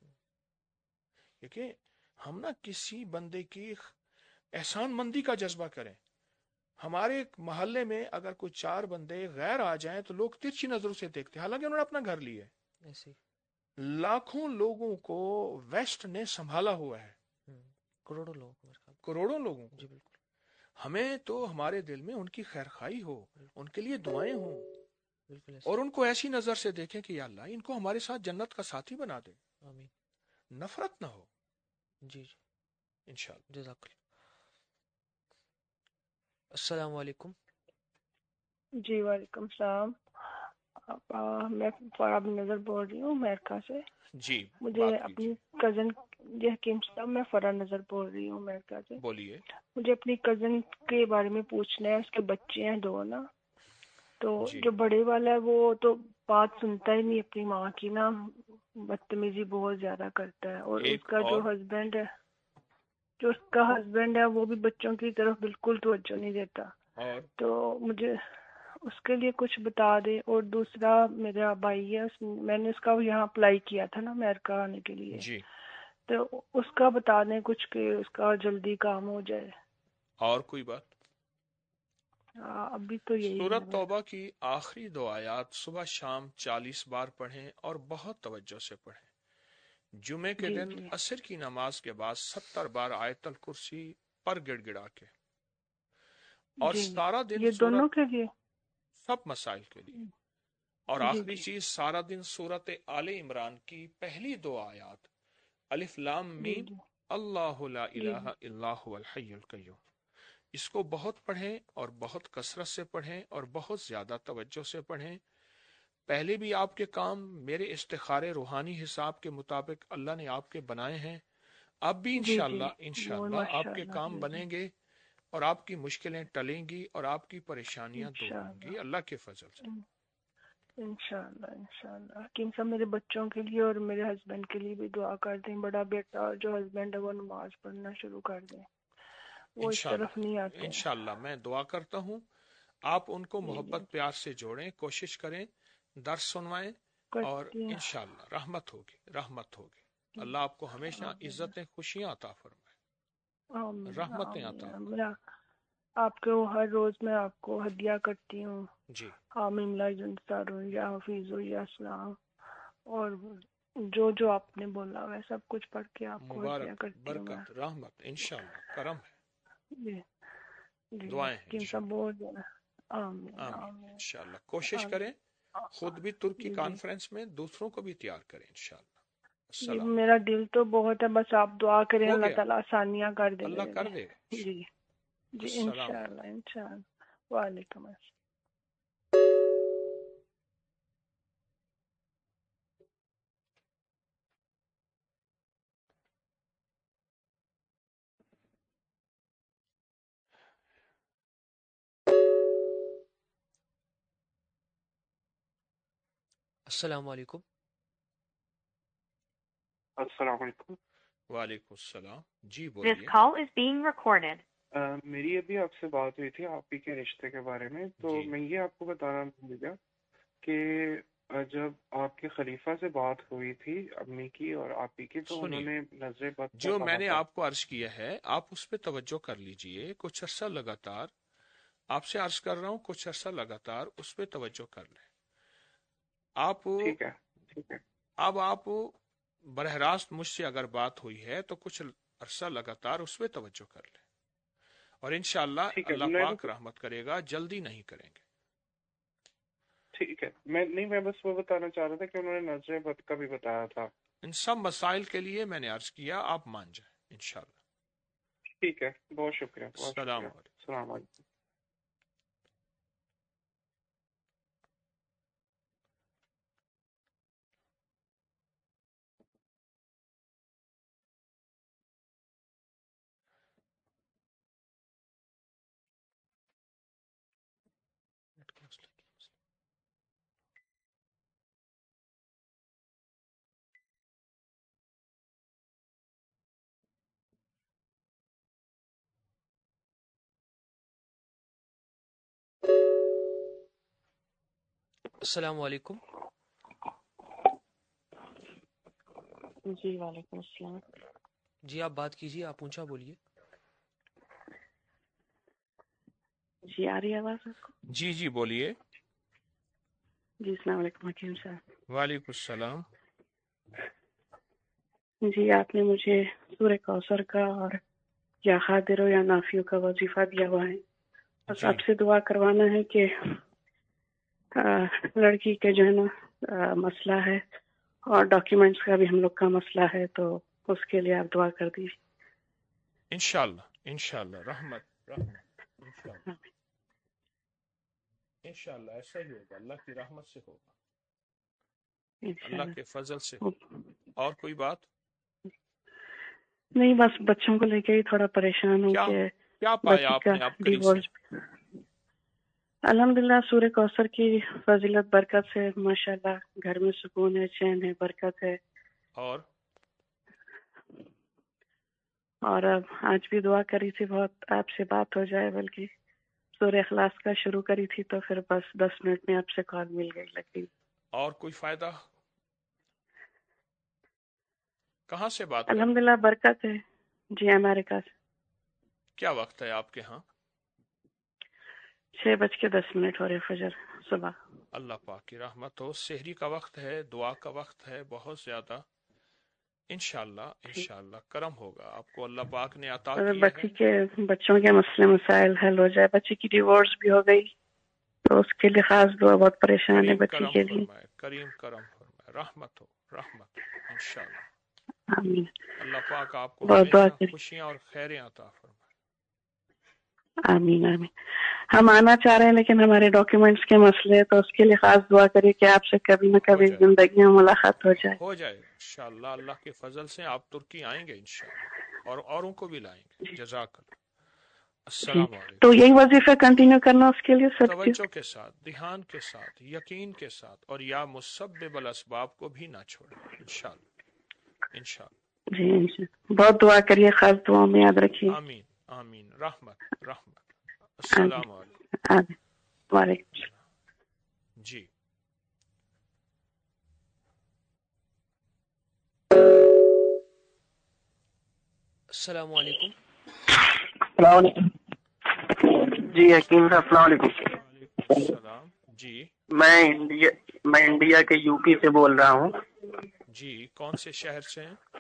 क्योंकि हम ना किसी बंदे की एहसान मंदी का जज्बा करें। हमारे मोहल्ले में अगर कोई चार बंदे गैर आ जाएं तो लोग तिरछी नजरों से देखते हैं, हालांकि उन्होंने अपना घर लिया है। ऐसे ही। लाखों लोगों को वेस्ट ने संभाला हुआ है, हम्म, करोड़ों लोगों को मेरे ख्याल। करोड़ों लोगों जी को। बिल्कुल हमें तो हमारे दिल में उनकी खैरखाई हो, बिल्कुल उनके लिए दुआएं हों, बिल्कुल ऐसे। और उनको ऐसी नजर से देखें कि या अल्लाह इनको हमारे साथ जन्नत का साथी बना दे, आमीन। नफरत ना हो जी जी इंशाअल्लाह। जज़ाकल्लाह। अस्सलाम वालेकुम। जी वालेकुम सलाम। आप- आ, मैं फराब नजर बोल रही हूँ अमेरिका से। जी मुझे बात अपनी कीजिए, कजन, जी हकीम साहब, मैं फरा नजर बोल रही हूँ अमेरिका से। बोलिए। मुझे अपनी कजन के बारे में पूछना है, उसके बच्चे हैं दो ना। तो जी जो बड़े वाला है वो तो बात सुनता ही नहीं अपनी माँ की ना, बदतमीजी बहुत ज्यादा करता है। और एक उसका जो और हस्बैंड है, जो उसका हस्बैंड है वो भी बच्चों की तरफ बिल्कुल तवज्जो नहीं देता। और तो मुझे उसके लिए कुछ बता दे। और दूसरा मेरा भाई है, उस, मैंने उसका यहाँ अप्लाई किया था ना अमेरिका आने के लिए, जी तो उसका बता दें कुछ कि उसका जल्दी काम हो जाए। और कोई बात। आ, अभी तो यही सूरत है। तौबा की आखिरी दो आयात सुबह शाम चालीस बार पढ़ें और बहुत तवज्जो से पढ़ें। जुमे के जी दिन जी असर की नमाज के बाद सत्तर बार आयतल कुर्सी پر گڑ گڑا کے، اور جی سارا دن یہ سورت دونوں کے لیے؟ سب مسائل کے لیے۔ اور جی آخری جی چیز، سارا دن سورت آل عمران کی پہلی دو آیات الف لام جی میم جی اللہ لا جی الہ الا هو الحی القیوم، اس کو بہت پڑھیں اور بہت کثرت سے پڑھیں اور بہت زیادہ توجہ سے پڑھیں۔ پہلے بھی آپ کے کام میرے استخارے روحانی حساب کے مطابق اللہ نے آپ کے بنائے ہیں، اب بھی جی جی انشاءاللہ وہ انشاءاللہ آپ ماشاء کے اللہ کام جی جی بنیں گے اور آپ کی مشکلیں ٹلیں گی اور آپ کی پریشانیاں دور انشاء ہوں گی اللہ اللہ کے فضل سے۔ انشاء اللہ انشاء اللہ حکیم صاحب میرے بچوں کے لیے اور میرے ہسبینڈ کے لیے بھی دعا کر دیں، بڑا بیٹا اور جو ہسبینڈ ہے وہ نماز پڑھنا شروع کر دیں، وہ اس طرف نہیں انشاءاللہ آتے ہیں۔ انشاءاللہ میں دعا کرتا ہوں، آپ ان کو جی جی محبت پیار سے جوڑیں، کوشش کریں، درس سنوائیں، اور کرتی ہیں۔ انشاءاللہ رحمت ہوگی، رحمت ہوگی۔ اللہ آپ کو ہمیشہ آمین عزتیں خوشیاں عطا فرمائے، آمین رحمتیں عطا آمین۔ فرمائے۔ میں آپ کو ہر روز میں آپ کو ہدیہ کرتی ہوں، جی حامیم لا جنسار ہوں یا حفیظ ہو یا اسلام، اور جو جو آپ نے بولا میں سب کچھ پڑھ کے آپ کو ہدیہ مبارک، کرتی ہوں میں۔ برکت، رحمت، انشاءاللہ کرم ہے، جی جی دعائیں ہیں حکیم جی، صاحب بہت زیادہ آمین آمین آمین انشاءاللہ۔ کوشش آمین۔ کریں خود بھی ترکی جی جی کانفرنس میں، دوسروں کو بھی تیار کریں انشاءاللہ۔ جی السلام میرا دل تو بہت ہے، بس آپ دعا کریں ہو اللہ گیا، تعالیٰ آسانیاں کر دے اللہ میرے کر لیے۔ دے گا جی انشاءاللہ۔ جی السلام علیکم۔ انشاءاللہ انشاءاللہ۔ وعلیکم السلام۔ السلام علیکم۔ السلام علیکم۔ وعلیکم السلام، جی This بولیے۔ call is being recorded. آ، میری ابھی آپ سے بات ہوئی تھی آپ ہی کے رشتے کے بارے میں، تو جی میں یہ آپ کو بتانا بھول گیا کہ آ، جب آپ کے خلیفہ سے بات ہوئی تھی امی کی اور آپ ہی کی، تو انہوں سنیے، نے نظر بد کا جو میں کہا نے تھا۔ آپ کو عرض کیا ہے آپ اس پہ توجہ کر لیجئے، کچھ عرصہ لگاتار آپ سے عرض کر رہا ہوں، کچھ عرصہ لگاتار اس پہ توجہ کر لیں۔ آپ ٹھیک ہے ٹھیک ہے اب آپ براہ راست مجھ سے اگر بات ہوئی ہے تو کچھ عرصہ لگاتار اس پہ توجہ کر لیں، اور انشاءاللہ ٹھیک ہے اللہ میں پاک بس رحمت کرے گا، جلدی نہیں کریں گے۔ ٹھیک ہے میں نہیں میں بس وہ بتانا چاہ رہا تھا کہ انہوں نے نظر بد کا بھی بتایا تھا۔ ان سب مسائل کے لیے میں نے عرض کیا، آپ مان جائیں انشاءاللہ۔ ٹھیک ہے، بہت شکریہ بہت السلام شکریہ۔ علیکم۔ السلام علیکم۔ السلام علیکم۔ جی وعلیکم السلام۔ جی آپ بات کیجیے، آپ اونچا بولیے۔ جی آ رہی ہے آواز آپ کو؟ جی جی بولیے۔ جی السلام علیکم حکیم صاحب۔ وعلیکم السلام۔ جی آپ نے مجھے سورہ کوثر کا اور یا خادر یا نافیو کا وظیفہ دیا ہوا ہے، بس جی آپ سے دعا کروانا ہے کہ آ، لڑکی کے جو ہے نا آ، مسئلہ ہے اور ڈاکیومنٹس کا بھی ہم لوگ کا مسئلہ ہے، تو اس کے لیے آپ دعا کر دیجیے۔ انشاءاللہ انشاءاللہ رحمت رحمت انشاءاللہ انشاءاللہ ایسا ہی ہوگا، اللہ کی رحمت سے ہوگا، اللہ کے فضل سے ہوگا۔ اور کوئی بات؟ نہیں بس بچوں کو لے کے ہی تھوڑا پریشان ہوں کیا کہ کیا پایا بچی آپ کا نے عبقری سے؟ ڈیورس۔ الحمدللہ سورہ کوثر کی فضیلت برکت سے ماشاءاللہ گھر میں سکون ہے، چین ہے، برکت ہے، اور اور اب آج بھی دعا کری تھی بہت آپ سے بات ہو جائے، بلکہ سورہ اخلاص کا شروع کری تھی تو پھر بس دس منٹ میں آپ سے کال مل گئی، لیکن اور کوئی فائدہ؟ کہاں سے بات کر رہے؟ الحمدللہ برکت ہے جی، امریکہ سے۔ کیا وقت ہے آپ کے ہاں؟ چھ بج کے دس منٹ ہو رہے فجر صبح۔ اللہ پاک کی رحمت ہو، سحری کا وقت ہے، دعا کا وقت ہے، بہت زیادہ انشاءاللہ انشاءاللہ کرم ہوگا، آپ کو اللہ پاک نے عطا اور کیا بچی ہے۔ کے بچوں کے مسئلے مسائل حل ہو جائے، بچی کی ڈیورس بھی ہو گئی تو اس کے لیے خاص دعا، بہت پریشان ہے کریم بچی کرم کے لیے۔ فرمائے، کریم کرم فرمائے، رحمت ہو رحمت ہو انشاءاللہ۔ آمین۔ اللہ پاک آپ کو بہت دعا ہمیشہ کری۔ خوشیاں اور خیریں عطا فرمائے۔ آمین آمین۔ ہم آنا چاہ رہے ہیں لیکن ہمارے ڈاکیومنٹس کے مسئلے، تو اس کے لیے خاص دعا کریے کہ آپ سے کبھی نہ ہو کبھی جائے زندگی میں ملاقات ہو جائے۔ ہو جائے انشاءاللہ، اللہ کے فضل سے آپ ترکی آئیں گے انشاءاللہ، اور اوروں کو بھی لائیں گے۔ جزاک اللہ۔ جی السلام تو علیکم۔ یہی وظیفہ کنٹینیو کرنا اس کے لیے سب چیز۔ توجہ کے ساتھ، دھیان کے ساتھ، یقین کے ساتھ، اور یا مسبب الاسباب کو بھی نہ چھوڑیں انشاءاللہ انشاءاللہ۔ جی انشاءاللہ۔ بہت دعا کریے، خاص دعاؤں میں یاد رکھیے۔ آمین آمین، رحمت رحمت۔ آمین السلام علیکم۔ آمین۔ وعلیکم السلام۔ جی السلام علیکم۔ السلام علیکم۔ جی حکیم صاحب السلام علیکم۔ وعلیکم السلام۔ جی میں انڈیا میں انڈیا کے یو پی سے بول رہا ہوں۔ جی کون سے شہر سے ہیں؟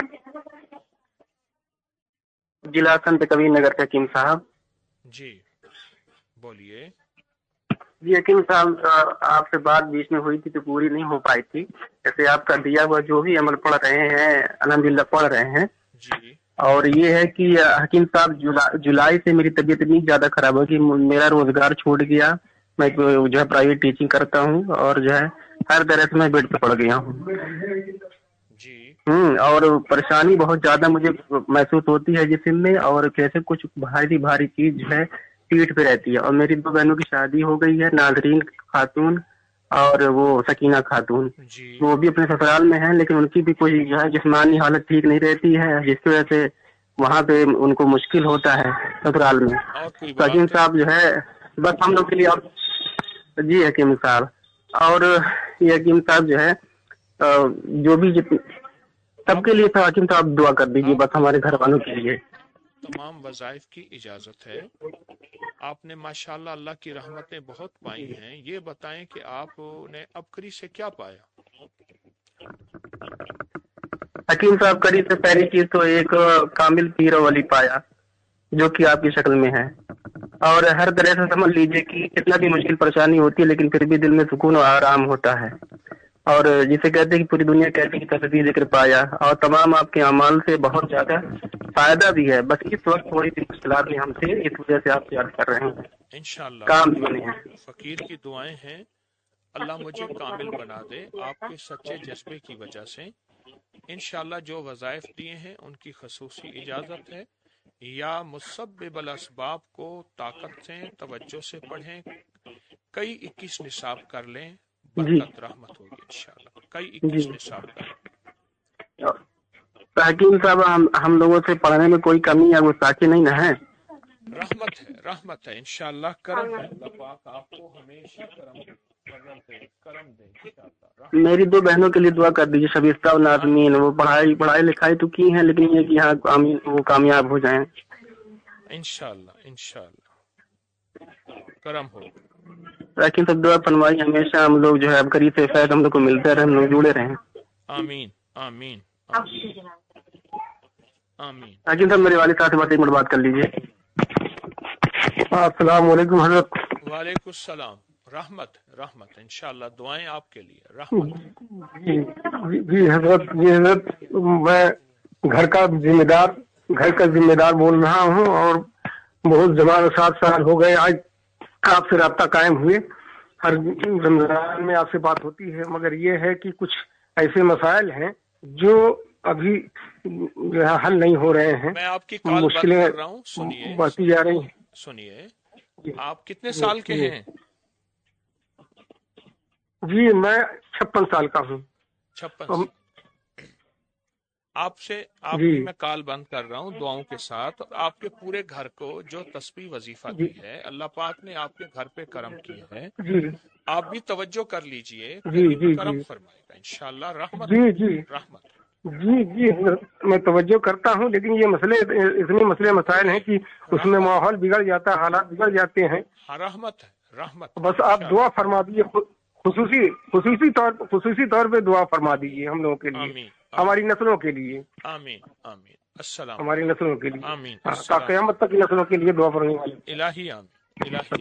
ضلع سنت کبیر نگر سے حکیم صاحب۔ جی بولیے۔ جی حکیم صاحب، آپ سے بات بیچ میں ہوئی تھی تو پوری نہیں ہو پائی تھی۔ جیسے آپ کا دیا ہوا جو بھی عمل پڑھ رہے ہیں الحمدللہ پڑھ رہے ہیں، جی اور یہ ہے کہ حکیم صاحب جولائی سے میری طبیعت اتنی زیادہ خراب ہو کہ میرا روزگار چھوٹ گیا۔ میں جو ہے پرائیویٹ ٹیچنگ کرتا ہوں، اور جو ہے ہر طرح سے میں بیڈ پہ پڑ گیا ہوں۔ جی ہوں اور پریشانی بہت زیادہ مجھے محسوس ہوتی ہے جسم میں، اور جیسے کچھ بھاری بھاری چیز جو ہے پیٹھ پہ رہتی ہے۔ اور میری دو بہنوں کی شادی ہو گئی ہے، ناظرین خاتون اور وہ سکینہ خاتون، جی وہ بھی اپنے سسرال میں ہیں، لیکن ان کی بھی کوئی جو ہے جسمانی حالت ٹھیک نہیں رہتی ہے، جس کی وجہ سے وہاں پہ ان کو مشکل ہوتا ہے سسرال میں۔ اور کوئی تو حکیم بات ہے؟ صاحب جو ہے بس ہم لوگ کے لیے آپ جی حکیم صاحب، اور یہ حکیم صاحب جو ہے جو بھی سب کے لیے تو حکیم صاحب دعا کر دیجیے، بس ہمارے گھر والوں کے لیے۔ تمام وظائف کی اجازت ہے۔ آپ نے ماشاءاللہ اللہ کی رحمتیں بہت پائی ہیں، یہ بتائیں کہ آپ نے ابکری سے کیا پایا؟ حکیم صاحب کری سے پہلی چیز تو ایک کامل پیر ولی پایا جو کہ آپ کی شکل میں ہے، اور ہر طرح سے سمجھ لیجئے کہ کتنا بھی مشکل پریشانی ہوتی ہے لیکن پھر بھی دل میں سکون و آرام ہوتا ہے، اور جسے کہتے ہیں کہ پوری دنیا کہتی ہے کہ تصویر ذکر پایا، اور تمام آپ کے اعمال سے بہت زیادہ فائدہ بھی ہے۔ بس اس وقت تھوڑی سی مشکلات ہیں ہم سے، اس وجہ سے آپ سے عرض کر رہے ہیں۔ انشاءاللہ کام بھی بنے ہیں۔ فقیر کی دعائیں ہیں، اللہ مجھے کامل بنا دے آپ کے سچے جذبے کی وجہ سے۔ انشاءاللہ جو وظائف دیے ہیں ان کی خصوصی اجازت ہے، یا مسبب الاسباب کو طاقت سے توجہ سے پڑھیں، کئی اکیس نصاب کر لیں، برکت رحمت ہوگی انشاءاللہ۔ کئی اکیس نصاب کر لیں۔ حکیم صاحب ہم ہم لوگوں سے پڑھنے میں کوئی کمی یا گستاخی نہیں نہ ہے؟ رحمت ہے رحمت ہے انشاءاللہ، کرم ہے، اللہ پاک آپ کو ہمیشہ کرم دے، کرم دے کرم دے انشاءاللہ۔ میری دو بہنوں کے لیے دعا کر دیجیے، شبیستہ اور نازمین، وہ پڑھائی پڑھائی لکھائی تو کی ہیں لیکن یہ کہ یہاں وہ کامیاب ہو جائیں انشاءاللہ انشاءاللہ کرم ہو۔ لیکن سب دعا فرمائی ہمیشہ ہم لوگ جو ہے اب قریب سے فیض ہم لوگ کو ملتے رہے، ہم لوگ جڑے رہیں۔ آمین آمین آمین آمین۔ لیکن سب میرے والد صاحب سے بس ایک منٹ بات کر لیجیے۔ السلام علیکم حضرت۔ وعلیکم السلام۔ رحمت رحمت انشاءاللہ، دعائیں آپ کے لیے، رحمت۔ جی جی حضرت جی حضرت میں گھر کا ذمہ دار گھر کا ذمہ دار بول رہا ہوں، اور بہت زمان سات سال ہو گئے آج آپ سے رابطہ قائم ہوئے، ہر رمضان میں آپ سے بات ہوتی ہے، مگر یہ ہے کہ کچھ ایسے مسائل ہیں جو ابھی جو ہے حل نہیں ہو رہے ہیں، میں آپ کی کال بند کر رہا ہوں، سنیے بڑھتی جا رہی ہیں۔ سنیے، آپ کتنے سال کے ہیں؟ جی میں چھپن سال کا ہوں۔ چھپن آپ سے آپ جی کی میں کال بند کر رہا ہوں دعاؤں کے ساتھ، اور آپ کے پورے گھر کو جو تسبیح وظیفہ دی ہے، اللہ پاک نے آپ کے گھر پہ کرم کیا ہے، جی آپ بھی توجہ کر لیجئے، جی جی کرم جی فرمائے گا انشاءاللہ، رحمت جی جی رحمت۔ جی جی میں توجہ کرتا ہوں، لیکن یہ مسئلے اتنے مسئلے مسائل ہیں کہ اس میں ماحول بگڑ جاتا ہے، حالات بگڑ جاتے ہیں، ہاں رحمت ہے رحمت۔ بس آپ دعا فرما دیجیے، خصوصی خصوصی طور خصوصی طور پہ دعا فرما دیجیے ہم لوگوں کے لیے, آمین ہماری نسلوں کے لیے, آمین آمین. السلام ہماری نسلوں کے لیے, آمین. ہاں, السلام قیامت تک کی نسلوں کے لیے دعا فرمانے والے. الہی آمین الہی.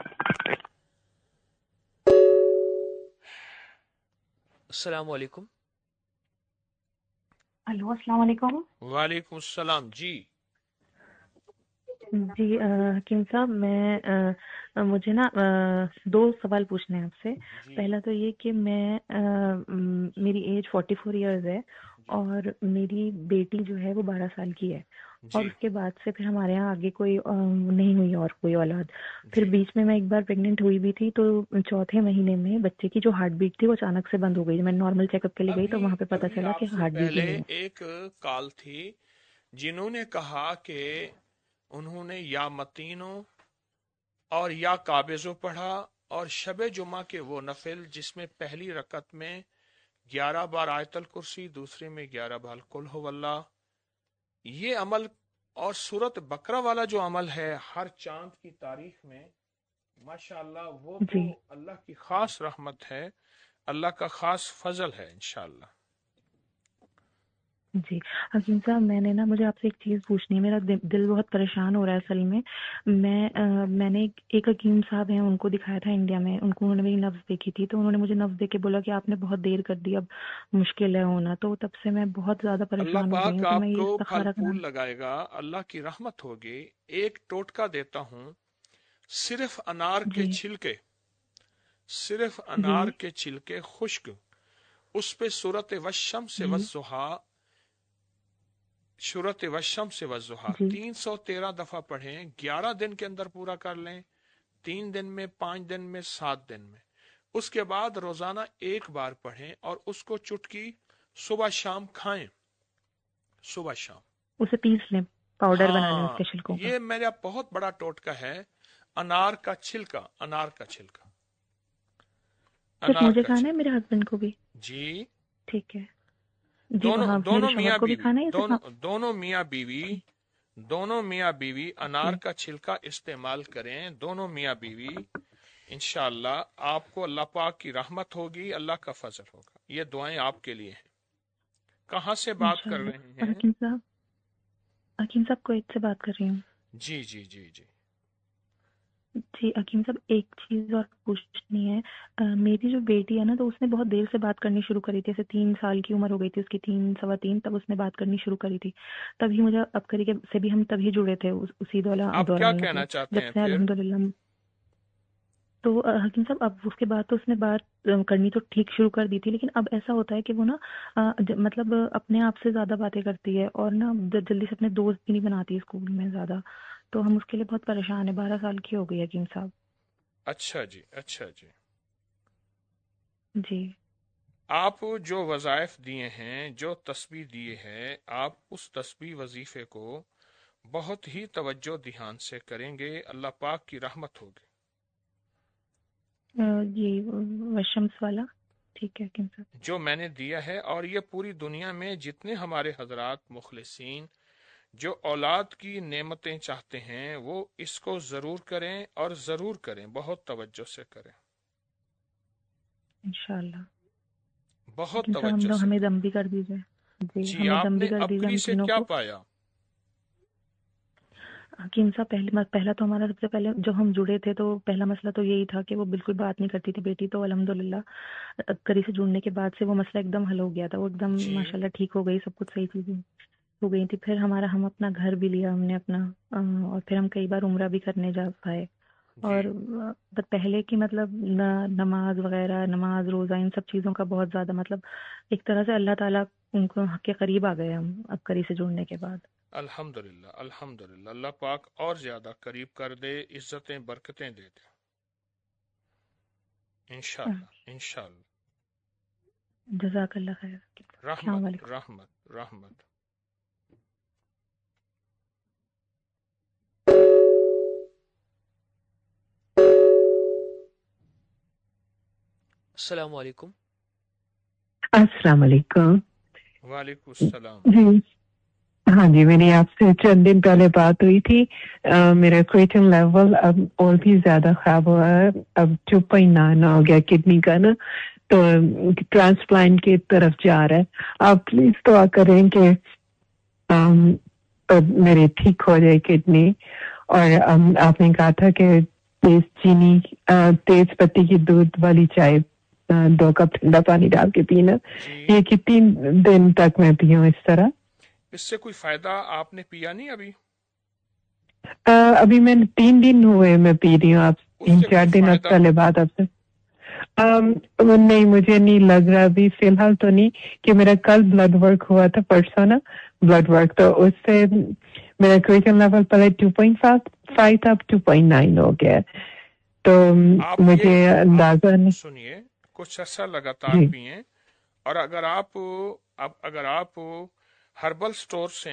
السلام علیکم. ہلو السلام علیکم. وعلیکم السلام. جی جی حکیم صاحب, میں آ, مجھے نا آ, دو سوال پوچھنے ہیں آپ سے. جی پہلا تو یہ کہ میں آ, م, میری ایج فورٹی فور ایئرز ہے اور میری بیٹی جو ہے وہ بارہ سال کی ہے, اور جی اس کے بعد سے پھر ہمارے یہاں آگے کوئی آ, نہیں ہوئی اور کوئی اولاد. پھر جی بیچ میں میں ایک بار پریگننٹ ہوئی بھی تھی, تو چوتھے مہینے میں بچے کی جو ہارٹ بیٹ تھی وہ اچانک سے بند ہو گئی. میں نارمل چیک اپ کے لیے گئی تو ابھی وہاں پہ پتہ ابھی چلا آپ کہ سے ہارٹ بیٹ ہی پہلے نہیں ہے. ایک کال تھی جنہوں نے کہا کہ انہوں نے یا متینوں اور یا قابضوں پڑھا اور شب جمعہ کے وہ نفل جس میں پہلی رکعت میں گیارہ بار آیت الکرسی, دوسرے میں گیارہ بار قل ہو اللہ, یہ عمل اور سورت بقرہ والا جو عمل ہے ہر چاند کی تاریخ میں, ماشاءاللہ وہ تو جی اللہ کی خاص رحمت ہے, اللہ کا خاص فضل ہے انشاءاللہ. جی حکیم صاحب, میں نے نا مجھے آپ سے ایک چیز پوچھنی ہے. میرا دل بہت پریشان ہو رہا ہے اصل میں. میں آ, میں نے ایک, ایک حکیم صاحب ہیں, ان کو دکھایا تھا انڈیا میں, ان کو انہوں نے میری نبض دیکھی تھی, تو انہوں نے مجھے نبض دیکھ کے بولا کہ آپ نے بہت دیر کر دی, اب مشکل ہے ہونا. تو تب سے میں بہت زیادہ اللہ پریشان ہو گئی پاک ہوں, تو میں آپ یہ کو پھل استخارہ کرنا. پھول لگائے گا, اللہ کی رحمت ہوگی. ایک ٹوٹکا دیتا ہوں, صرف انار کے جی چھلکے صرف جی انار کے چھلکے خشک, اس پہ سورت وشم سے جی وضحا سورت وشم سے وضحا جی تین سو تیرہ دفعہ پڑھیں, گیارہ دن کے اندر پورا کر لیں, تین دن میں, پانچ دن میں, سات دن میں. اس کے بعد روزانہ ایک بار پڑھیں اور اس کو چٹکی صبح شام کھائیں, صبح شام. اسے پیس لیں, پاؤڈر بنا لیں اس ہاں, کے چھلکوں کا. یہ میرا بہت بڑا ٹوٹکا ہے, انار کا چھلکا, انار کا چھلکا, صرف انار مجھے کا کھانا ہے, چھلکا. میرے ہسبینڈ کو بھی؟ جی ٹھیک ہے. جی دونوں ہاں, میرے دونوں شوہر میاں کو بھی بیوی کھانا ہے یا صرف دونوں ہم؟ دونوں میاں بیوی ٹھیک دونوں میاں بیوی انار ٹھیک. کا چھلکا استعمال کریں, دونوں میاں بیوی. انشاءاللہ آپ کو اللہ پاک کی رحمت ہوگی, اللہ کا فضل ہوگا. یہ دعائیں آپ کے لیے ہیں. کہاں سے بات کر انشاءاللہ. رہے اور ہیں؟ حکیم صاحب, حکیم صاحب کویت سے بات کر رہی ہوں. جی جی جی جی جی حکیم صاحب, ایک چیز اور پوچھنی ہے. آ, میری جو بیٹی ہے نا, تو اس نے بہت دیر سے بات کرنی شروع کری تھی. جیسے تین سال کی عمر ہو گئی تھی اس کی, تین سوا تین, تب اس نے بات کرنی شروع کری تھی. تبھی مجھے اب کری سے بھی ہم تبھی جڑے تھے, اس, اسی دوران آپ کیا دوران کہنا مطلب چاہتے جب ہیں سے پھر؟ الحمدللہ. تو آ, حکیم صاحب, اب اس کے بعد تو اس نے بات آ, کرنی تو ٹھیک شروع کر دی تھی, لیکن اب ایسا ہوتا ہے کہ وہ نا آ, ج- مطلب اپنے آپ سے زیادہ باتیں کرتی ہے, اور نا ج- جلدی سے اپنے دوست بھی نہیں بناتی اسکول میں زیادہ. تو ہم اس کے لیے بہت پریشان ہیں. بارہ سال کی ہو گئی حکیم صاحب. اچھا جی اچھا جی جی آپ جو وظائف دیے ہیں, جو تسبیح دیے ہیں, آپ اس تسبیح وظیفے کو بہت ہی توجہ دھیان سے کریں گے, اللہ پاک کی رحمت ہوگی. آ, جی وشمس والا ٹھیک ہے حکیم صاحب. جو میں نے دیا ہے, اور یہ پوری دنیا میں جتنے ہمارے حضرات مخلصین جو اولاد کی نعمتیں چاہتے ہیں, وہ اس کو ضرور کریں, اور ضرور کریں, بہت توجہ سے کریں, انشاءاللہ. بہت حکیم صاحب ہم توجہ لوگ سے ہمیں کریں. دم بھی کر دیجیے. جی جی ہمیں آپ دم نے بھی کر دیجیے اپنی ہم سے تینوں کیا کو. پایا؟ حکیم صاحب پہلے پہلا تو ہمارا سب سے پہلے جو ہم جڑے تھے, تو پہلا مسئلہ تو یہی تھا کہ وہ بالکل بات نہیں کرتی تھی بیٹی. تو الحمدللہ کری سے جڑنے کے بعد سے وہ مسئلہ ایک دم حل ہو گیا تھا. وہ ایک دم جی ماشاءاللہ ٹھیک ہو گئی, سب کچھ صحیح چیزیں ہو گئی تھی. پھر ہمارا ہم اپنا گھر بھی لیا ہم نے اپنا, آ, اور پھر ہم کئی بار عمرہ بھی کرنے جا پائے. اور جی آ, پہلے کی مطلب ن- نماز وغیرہ, نماز روزہ, ان سب چیزوں کا بہت زیادہ مطلب ایک طرح سے اللہ تعالیٰ ان کو کے قریب آ گئے ہم اب کری سے جڑنے کے بعد. الحمدللہ الحمدللہ, اللہ پاک اور زیادہ قریب کر دے, عزتیں برکتیں دے دے, انشاءاللہ انشاءاللہ. جزاک اللہ خیر. السلام رحمت علیکم. رحمت رحمت. السلام علیکم. السلام علیکم. وعلیکم السلام. جی हाँ जी, मेरी आपसे चंद दिन पहले बात हुई थी। आ, मेरा क्रिएटिन लेवल अब और भी ज्यादा खराब हुआ है, अब टू पॉइंट नाइन हो गया किडनी का ना, तो ट्रांसप्लांट की तरफ जा रहा है। आप प्लीज दुआ करें कि um, मेरी ठीक हो जाए किडनी। और um, आपने कहा था कि तेज चीनी तेज पत्ती की दूध वाली चाय दो कप ठंडा पानी डाल के पीना, ये कितनी दिन तक मैं पीऊं इस तरह? इससे कोई फायदा आपने पिया नहीं अभी? आ, अभी मैंने तीन दिन हुए मैं पी रही हूँ, आप तीन चार दिन अब पहले बाद आपसे। नहीं, मुझे नहीं लग रहा अभी फिलहाल तो नहीं, कि मेरा कल ब्लड वर्क हुआ था परसों ना, ब्लड वर्क, तो उससे मेरा क्रिएटिन लेवल पहले टू पॉइंट फाइव था, अब टू पॉइंट नाइन हो गया। तो मुझे अंदाजा नहीं। सुनिए, कुछ ऐसा लगातार पिए, और अगर आप अब अगर आप हर्बल स्टोर से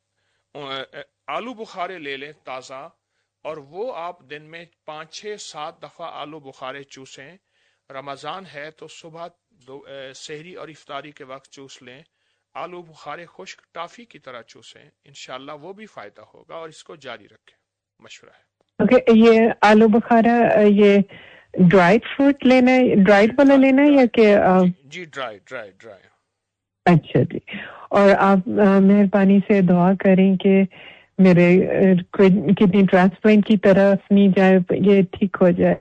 आलू बुखारे ले लें ताज़ा, और वो आप दिन में पाँच छः सात दफ़ा आलू बुखारे चूसें। रमज़ान है तो सुबह दो सहरी और इफ्तारी के वक्त चूस लें। आलू बुखारे खुश्क टाफी की तरह चूसें, इंशाल्लाह वो भी फायदा होगा, और इसको जारी रखें, मशवरा है। ओके okay, ये आलू बुखारा ये ड्राइड फ्रूट लेना है, ड्राइड वाला लेना है या क्या? जी ड्राई ड्राई ड्राई। अच्छा जी, और आप मेहरबानी से दुआ करें कि मेरे किडनी ट्रांसप्लांट की तरफ नहीं जाए, ये ठीक हो जाए।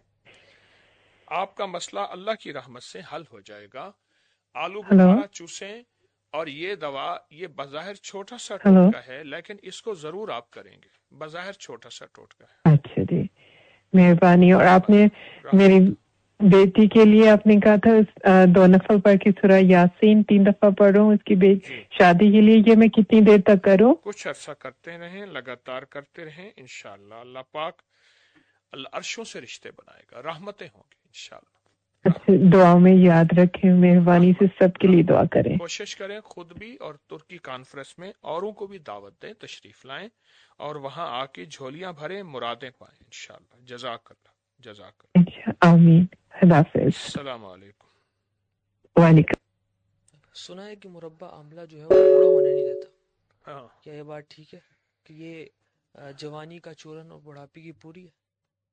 आपका मसला अल्लाह की रहमत से हल हो जाएगा। आलू बुखारा चूसें, और ये दवा ये बज़ाहिर छोटा सा टोटका है, लेकिन इसको जरूर आप करेंगे, बज़ाहिर छोटा सा टोटका है। अच्छा जी, मेहरबानी। और आपने मेरी बेटी के लिए आपने कहा था दो नफल पढ़ के सूरह यासीन तीन दफा पढ़ूं उसकी शादी के लिए, ये मैं कितनी देर तक करूं? कुछ अर्सा करते रहें, लगातार करते रहें, इंशाअल्लाह अल्लाह पाक अल्लाह अर्शों से रिश्ते बनाएगा, रहमतें होंगी इंशाअल्लाह। अच्छा, दुआ में याद रखें, मेहरबानी से सबके लिए दुआ करें। कोशिश करें खुद भी और तुर्की कॉन्फ्रेंस में औरों को भी दावत दें, तशरीफ लाएं, और वहां आके झोलियां भरें, मुरादें पाएं इंशाअल्लाह। जज़ाकल्लाह जज़ाकल्लाह। अच्छा, आमीन। अस्सलाम वालेकुम। वालेकुम। सुना है कि मुरब्बा आमला जो है वो बूढ़ा होने नहीं देता। हाँ। क्या ये बात ठीक है कि ये जवानी का चूरन और बुढ़ापे की पूरी है?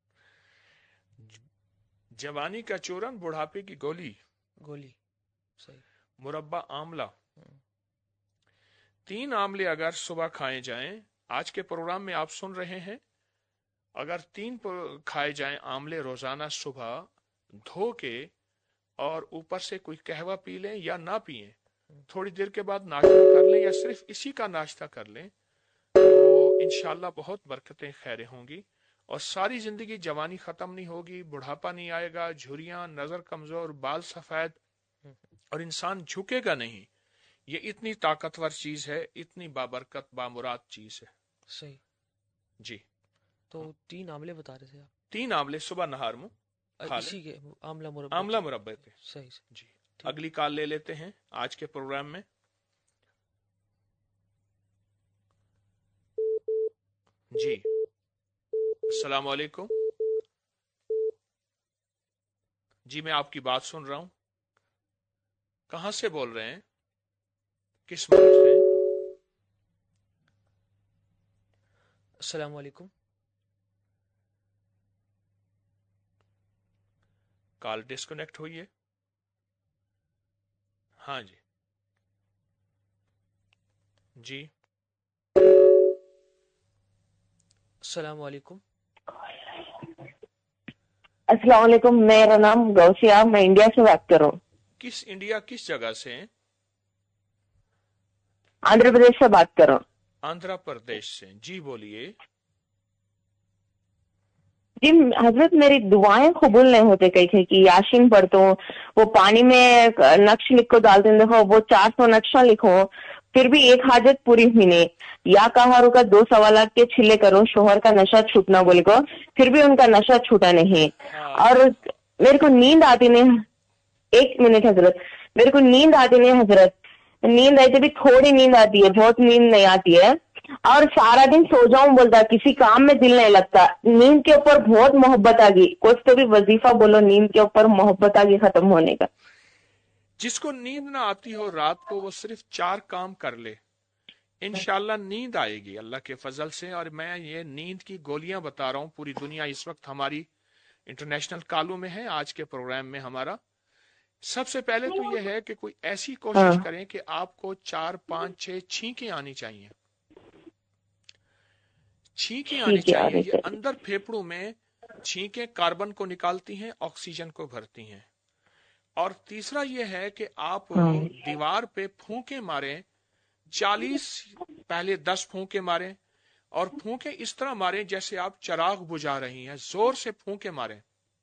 जवानी का चूरन, बुढ़ापे की गोली। गोली सही। मुरब्बा आमला, तीन आमले अगर सुबह खाए जाएं, आज के प्रोग्राम में आप सुन रहे हैं, अगर तीन खाए जाएं आमले रोजाना सुबह धो के, और ऊपर से कोई कहवा पी लें या ना पिए, थोड़ी देर के बाद नाश्ता कर लें या सिर्फ इसी का नाश्ता कर लें, तो इंशाल्लाह बहुत बरकतें खैरें होंगी, और सारी जिंदगी जवानी खत्म नहीं होगी, बुढ़ापा नहीं आएगा, झुर्रियां, नजर कमजोर, बाल सफेद, और इंसान झुकेगा नहीं। ये इतनी ताकतवर चीज है, इतनी बाबरकत बामुराद चीज है। सही जी। तो तीन आमले बता रहे थे आप? तीन आमले सुबह नहार में इसी के आमला मुरब्बे आमला मुरब्बे के। सही से जी। अगली कॉल ले लेते हैं आज के प्रोग्राम में। जी, अस्सलाम वालेकुम। जी, मैं आपकी बात सुन रहा हूं। कहां से बोल रहे हैं, किस मुल्क से? अस्सलाम वालेकुम। कॉल डिस्कनेक्ट हुई है। हाँ जी जी। अस्सलाम वालेकुम। अस्सलाम वालेकुम, मेरा नाम गौसिया, मैं इंडिया से बात कर रहा हूँ। किस इंडिया, किस जगह से हैं? आंध्र प्रदेश से बात कर रहा हूँ। आंध्र प्रदेश से, जी बोलिए। जी हजरत, मेरी दुआएं कबूल नहीं होते, कहीं कहीं की याशीन पढ़ता हूँ, वो पानी में नक्श लिख को डालते हैं, देखो वो चार सौ नक्शा लिखो, फिर भी एक हाजत पूरी हुई नहीं। या कहारू का दो सवाल के छिले करो, शोहर का नशा छूटना बोले को, फिर भी उनका नशा छूटा नहीं। और मेरे को नींद आती नहीं। एक मिनट हजरत, मेरे को नींद आती नहीं हजरत, नींद आई तो भी थोड़ी नींद आती है, बहुत नींद नहीं आती है, और सारा दिन सो जाऊं बोलता, किसी काम में दिल नहीं लगता। नींद के ऊपर बहुत मोहब्बत आ गई, कुछ तो भी वजीफा बोलो नींद के ऊपर मोहब्बत आ गई खत्म होने का। जिसको नींद ना आती हो रात को, वो सिर्फ चार काम कर ले। इंशाल्लाह नींद आएगी अल्लाह के फजल से। और मैं ये नींद की गोलियां बता रहा हूँ, पूरी दुनिया इस वक्त हमारी इंटरनेशनल कॉलों में है आज के प्रोग्राम में हमारा। सबसे पहले तो ये है कि कोई ऐसी कोशिश हाँ। करें कि आपको चार पांच छह छींकें आनी चाहिए, छींकें आनी ठीक है, चाहिए। आनी ये चाहिए। अंदर फेफड़ों में छींकें कार्बन को निकालती हैं, ऑक्सीजन को भरती हैं। और तीसरा ये है कि आप हाँ। दीवार पे फूंके मारें, चालीस पहले दस फूंके मारें, और फूंके इस तरह मारें जैसे आप चिराग बुझा रही हैं, जोर से फूंके मारें।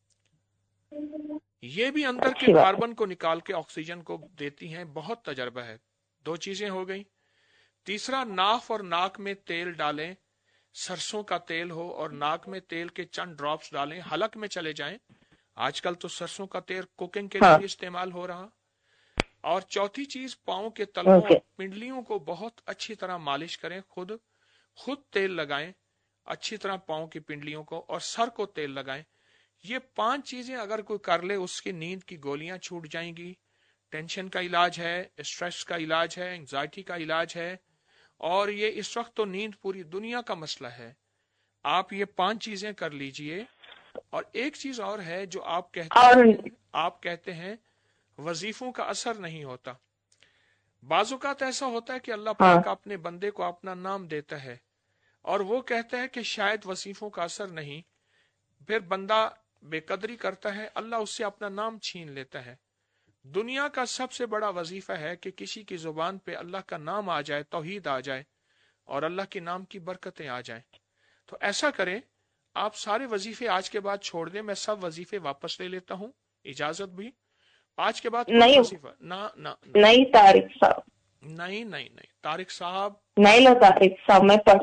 ये भी अंदर के अच्छी बात है। कार्बन को निकाल के ऑक्सीजन को देती हैं, बहुत तजर्बा है। दो चीजें हो गई। तीसरा, नाक और नाक में तेल डालें, सरसों का तेल हो और नाक में तेल के चंद ड्रॉप्स डालें, हलक में चले जाएं। आजकल तो सरसों का तेल कुकिंग के लिए हाँ। भी इस्तेमाल हो रहा। और चौथी चीज, पाँव के तलवों ओके। और पिंडलियों को बहुत अच्छी तरह मालिश करें, खुद खुद तेल लगाएं अच्छी तरह पाँव की पिंडलियों को, और सर को तेल लगाएं। ये पांच चीजें अगर कोई कर ले, उसकी नींद की गोलियां छूट जाएंगी। टेंशन का इलाज है, स्ट्रेस का इलाज है, एंजाइटी का इलाज है। और ये इस वक्त तो नींद पूरी दुनिया का मसला है। आप ये पांच चीजें कर लीजिए। और एक चीज और है जो आप कहते और हैं, आप कहते हैं वजीफों का असर नहीं होता। बाजुकात ऐसा होता है कि अल्लाह हाँ। पाक अपने बंदे को अपना नाम देता है और वो कहता है कि शायद वजीफों का असर नहीं, फिर बंदा बेकदरी करता है, अल्लाह उससे अपना नाम छीन लेता है। दुनिया का सबसे बड़ा वजीफा है कि किसी की जुबान पे अल्लाह का नाम आ जाए, तौहीद आ जाए और अल्लाह के नाम की बरकतें आ जाएं। तो ऐसा करें, आप सारे वजीफे आज के बाद छोड़ दें। मैं सब वजीफे वापस ले लेता हूँ, इजाजत भी। आज के बाद कोई नहीं वजीफा ना ना ना नहीं तारिक साहब, नहीं नहीं नहीं तारिक साहब, नहीं लो तारिक साहब, मैं पढ़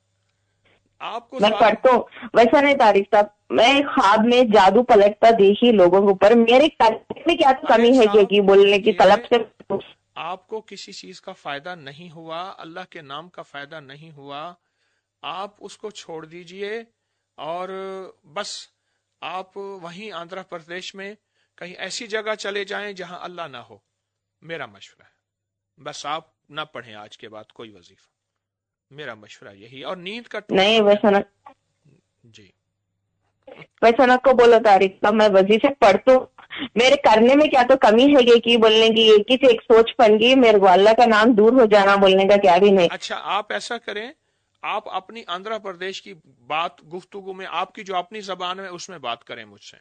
आपको मैं सारे पढ़ता हूँ। वैसा नहीं तारिक साहब, मैं ख्वाब में जादू पलटता देखी लोगों के ऊपर। मेरे करने में क्या तो कमी है कि, कि बोलने की तलब से आपको किसी चीज का फायदा नहीं हुआ, अल्लाह के नाम का फायदा नहीं हुआ, आप उसको छोड़ दीजिए। और बस आप वहीं आंध्र प्रदेश में कहीं ऐसी जगह चले जाएं जहां अल्लाह ना हो, मेरा मशवरा है। बस आप ना पढ़ें आज के बाद कोई वजीफा, मेरा मशवरा यही। और नींद का नहीं, वैसा ना जी वैसा ना को बोलो तारिक साहब, मैं वजीफे पढ़ता हूँ। मेरे करने में क्या तो कमी है ये कि बोलने की एक ही से एक सोच बन गई, मेरे को अल्लाह का नाम दूर हो जाना बोलने का क्या भी नहीं। अच्छा, आप ऐसा करें, आप अपनी आंध्र प्रदेश की बात गुफ्तगू में, आपकी जो अपनी जबान है उसमें बात करें मुझसे,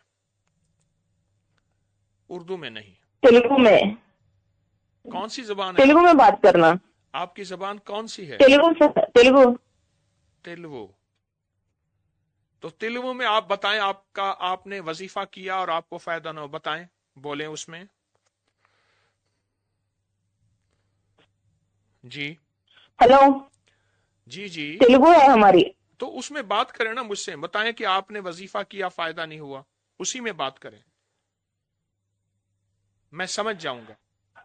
उर्दू में नहीं। तेलुगु में? कौन सी जबान है? तेलुगु में बात करना। आपकी जबान कौन सी है? तेलुगु से तेलुगु तेलुगु। तो तेलुगु में आप बताएं, आपका आपने वजीफा किया और आपको फायदा ना हो, बताएं, बोलें उसमें। जी हेलो जी जी तेलुगु है हमारी। तो उसमें बात करें ना मुझसे, बताएं कि आपने वजीफा किया, फायदा नहीं हुआ, उसी में बात करें, मैं समझ जाऊंगा।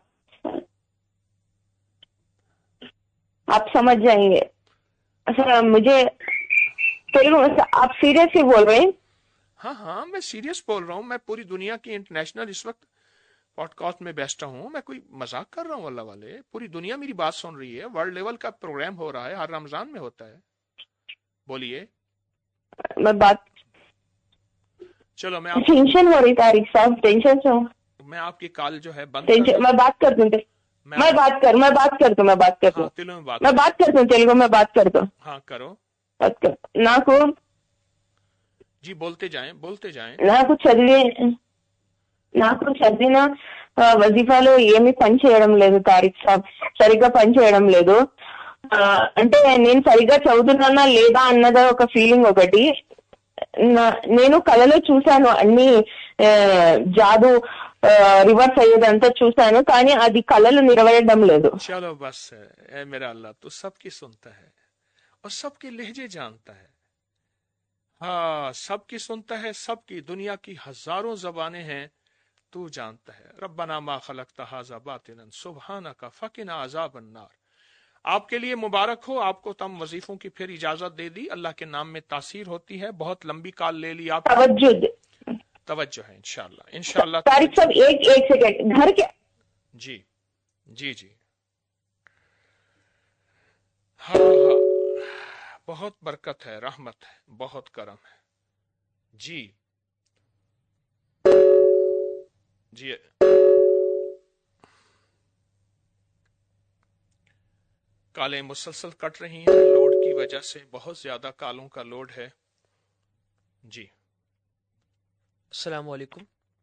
आप समझ जाएंगे। अच्छा, मुझे तेलुगु में आप सीरियस ही बोल रहे हैं? हाँ हाँ, मैं सीरियस बोल रहा हूँ। मैं पूरी दुनिया की इंटरनेशनल इस वक्त पॉडकास्ट में बैठा हूँ, मैं कोई मजाक कर रहा हूँ अल्लाह वाले। पूरी दुनिया मेरी बात सुन रही है, वर्ल्ड लेवल का प्रोग्राम हो रहा है, हर रमजान में होता है। बोलिए। मैं बात चलो मैं आप टेंशन हो रही तारिक साहब, टेंशन से हूँ। मैं आपकी कॉल जो है बंद टेंशन, कर मैं बात कर दूँ? मैं, मैं बात कर मैं बात कर दूँ मैं बात कर दूँ हाँ, तेलुगु में बात मैं बात कर दूँ तेलुगु में बात कर दूँ हाँ करो। बात कर నాకు जी बोलते जाएं बोलते जाएं నాకు చదివే నాకు చదివిన ఆ, వజీఫాలో ఏమీ పని చేయడం లేదు తారిక్ సాబ్, సరిగ్గా పని చేయడం లేదు. ఆ, అంటే నేను సరిగ్గా చదువుతున్నానా లేదా అన్నది ఒక ఫీలింగ్ ఒకటి. నా- నేను కళలో చూశాను అన్ని ఆ, జాదు రివర్స్ అయ్యేదంతా చూశాను, కానీ అది కళలు నెరవేరడం లేదు. चलो बस है, ए मेरा अल्लाह तो सबकी सुनता है और सबके लहजे जानता है। हाँ, सबकी सुनता है, सबकी, दुनिया की हजारों जबानें हैं, तू जानता है। रब्बना मा खलक़्ता हाज़ा बातिलन सुब्हानका फ़क़िना अज़ाबन नार। आपके लिए मुबारक हो, आपको तम वजीफों की फिर इजाजत दे दी। अल्लाह के नाम में तासीर होती है। बहुत लंबी कॉल ले ली आप, तवज्जो तवज्जो है। इंशाल्लाह इंशाल्लाह तारिक साहब एक एक सेकंड, घर के जी जी जी ہاں ہاں بہت برکت ہے، رحمت ہے، بہت کرم ہے. جی جی کالیں مسلسل کٹ رہی ہیں لوڈ کی وجہ سے، بہت زیادہ کالوں کا لوڈ ہے. جی السلام علیکم.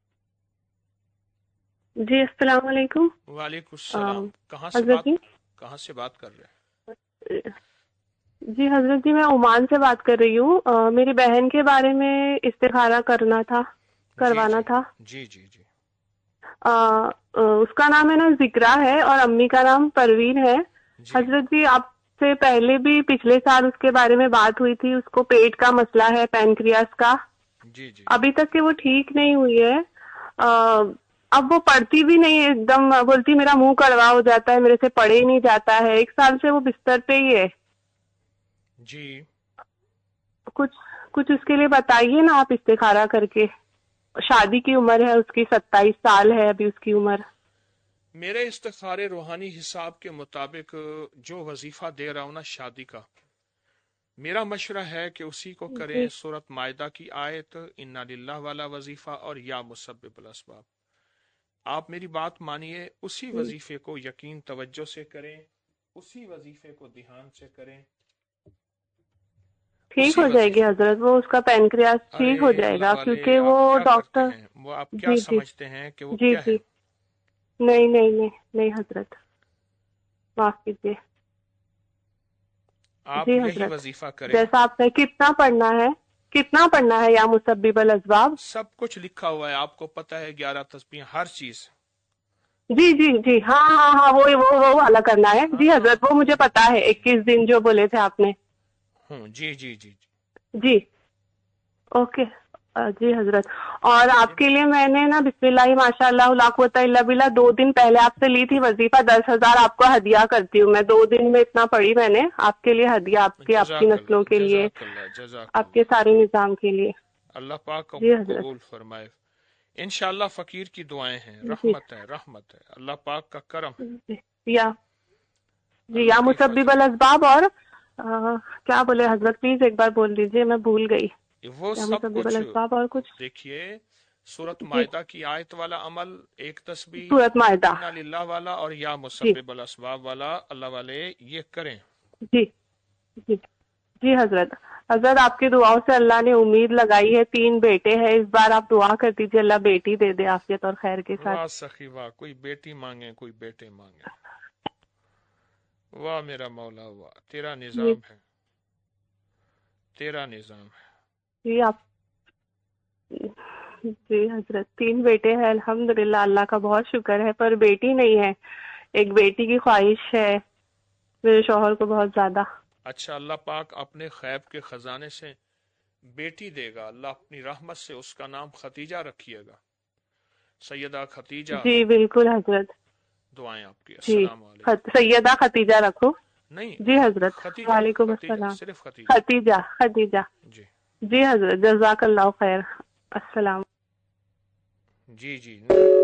جی السلام علیکم. وعلیکم السلام. کہاں سے حضرت بات جی کہاں سے بات کر رہے ہیں؟ جی حضرت جی میں عمان سے بات کر رہی ہوں. آ, میری بہن کے بارے میں استخارہ کرنا تھا جی کروانا جی تھا. جی جی جی آ, آ, اس کا نام ہے نا ذکرا ہے اور امی کا نام پروین ہے. جی حضرت جی آپ سے پہلے بھی پچھلے سال اس کے بارے میں بات ہوئی تھی. اس کو پیٹ کا مسئلہ ہے، پینکریاس کا. جی جی ابھی تک کہ وہ ٹھیک نہیں ہوئی ہے. آ, اب وہ پڑھتی بھی نہیں ہے، ایک دم بولتی میرا منہ کڑوا ہو جاتا ہے، میرے سے پڑھے ہی نہیں جاتا ہے. ایک سال سے وہ بستر پہ ہی ہے. جی کچھ کچھ اس کے لیے بتائیے نا آپ استخارہ کر کے. شادی کی عمر ہے اس کی، ستائیس سال ہے ابھی اس کی عمر. میرے استخارے روحانی حساب کے مطابق جو وظیفہ دے رہا ہوں نا شادی کا، میرا مشورہ ہے کہ اسی کو کریں. جی سورت مائدہ کی آیت انا للہ والا وظیفہ اور یا مسبب الاسباب. آپ میری بات مانیے، اسی وظیفے کو یقین توجہ سے کریں، اسی وظیفے کو دھیان سے کریں. ٹھیک اسی ہو جائے گی وظیفے حضرت، وہ اس کا پینکریاس ٹھیک ہو ارے جائے اللہ گا والے، کیونکہ وہ آپ کیا کرتے ڈاکٹر. ہیں؟ وہ آپ کیا جی جی سمجھتے ہیں کہ وہ جی کیا ہے؟ جی نہیں نہیں نہیں نہیں حضرت معاف کیجیے. آپ جی یہی حضرت وظیفہ کریں. جیسا آپ نے کتنا پڑھنا ہے کتنا پڑھنا ہے یا مسبب الاسباب؟ سب کچھ لکھا ہوا ہے، آپ کو پتہ ہے، گیارہ تسبیح، ہر چیز. جی جی جی ہاں ہاں ہاں وہ وہ وہ والا کرنا ہے. جی ہاں حضرت وہ مجھے پتا ہے، اکیس دن جو بولے تھے آپ نے. ہوں جی جی جی جی جی اوکے. جی حضرت اور آپ کے لیے میں نے نا بسم اللہ ماشاء اللہ لا قوت الا باللہ دو دن پہلے آپ سے لی تھی وظیفہ. دس ہزار آپ کو ہدیہ کرتی ہوں میں. دو دن میں اتنا پڑھی میں نے آپ کے لیے ہدیہ، آپ کے آپ کی جزاک نسلوں اللہ کے لیے، جزاک اللہ جزاک آپ کے اللہ. سارے نظام کے لیے. اللہ پاک جی کو حضرت قبول فرمائے. انشاءاللہ فقیر کی دعائیں ہیں، جی رحمت ہے، رحمت ہے، اللہ پاک کا کرم ہے، جی یا جی یا اللہ کی مسبب فضل. الاسباب. اور آ, کیا بولے حضرت پلیز ایک بار بول دیجیے، میں بھول گئی. وہ یا سب مسبب کچھ الاسباب اور کچھ. دیکھیے، سورت جی مائدہ کی آیت والا عمل، ایک تسبیح سورت معاہدہ. انا للہ والا اور یا جی مسبب الاسباب والا، اللہ والے یہ کریں. جی جی جی حضرت حضرت آپ کی دعاؤں سے اللہ نے امید لگائی ہے. تین بیٹے ہیں، اس بار آپ دعا کر دیجیے اللہ بیٹی دے دے عافیت اور خیر کے ساتھ. واہ سخی واہ، کوئی بیٹی مانگے کوئی بیٹے مانگے. واہ میرا مولا، واہ تیرا جی نظام ہے، تیرا نظام ہے. جی آپ جی حضرت تین بیٹے ہیں الحمدللہ، اللہ کا بہت شکر ہے، پر بیٹی نہیں ہے. ایک بیٹی کی خواہش ہے میرے شوہر کو بہت زیادہ. اچھا، اللہ پاک اپنے غیب کے خزانے سے بیٹی دے گا. اللہ اپنی رحمت سے اس کا نام ختیجہ رکھیے گا، سیدہ ختیجہ. جی بالکل حضرت. دعائیں آپ کی. جی السلام علیکم. خط... سیدہ ختیجہ رکھو. نہیں، جی حضرت ختیجہ وعلیکم ختیجہ السلام. صرف ختیجہ. ختیجہ ختیجہ جی جی حضرت جزاک اللہ خیر. السلام. جی جی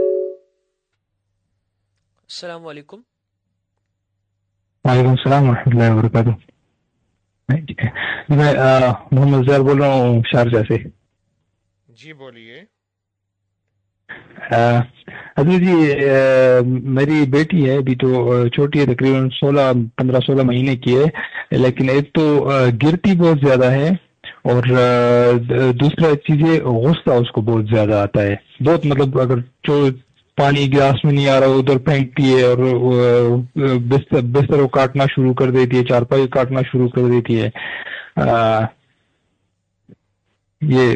السلام علیکم. وعلیکم السلام ورحمۃ اللہ وبرکاتہ. میں محمد زیار بول رہا ہوں شارجہ سے. جی بولیے. حضرت جی میری بیٹی ہے، ابھی تو چھوٹی ہے، تقریباً سولہ پندرہ سولہ مہینے کی ہے، لیکن ایک تو گرتی بہت زیادہ ہے اور دوسرا چیز ہے غصہ اس کو بہت زیادہ آتا ہے. بہت مطلب اگر جو پانی گلاس میں نہیں آ رہا ادھر پھینکتی ہے اور بستر بستر کو کاٹنا شروع کر دیتی ہے، چارپائی کاٹنا شروع کر دیتی ہے. آ, یہ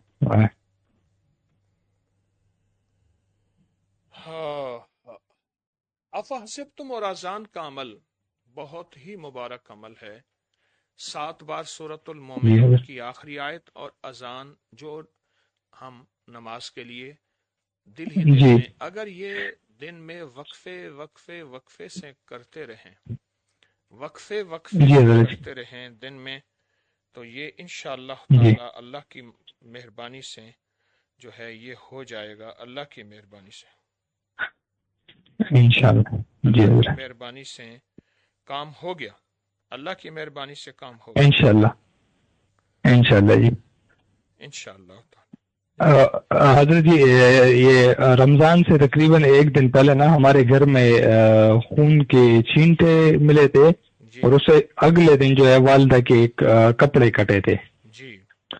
ہاں، افحسبتم اور اذان کا عمل بہت ہی مبارک عمل ہے. سات بار سورۃ جی المومنون حضرت کی آخری آیت اور اذان جو ہم نماز کے لیے دل ہی دل جی میں، اگر یہ دن میں وقفے وقفے وقفے سے کرتے رہیں، وقفے وقفے جی سے حضرت کرتے رہیں دن میں، تو یہ انشاءاللہ جی تعالی اللہ کی مہربانی سے جو ہے یہ ہو جائے گا. اللہ کی مہربانی سے، انشاءاللہ. جی اللہ کی حضرت. مہربانی سے کام ہو گیا. اللہ کی مہربانی سے کام ہوگا انشاءاللہ انشاءاللہ جی. انشاءاللہ. حضرت جی یہ رمضان سے تقریباً ایک دن پہلے نا ہمارے گھر میں خون کے چھینٹے ملے تھے اور اس سے اگلے دن جو ہے والدہ کے ایک کپڑے کٹے تھے. جی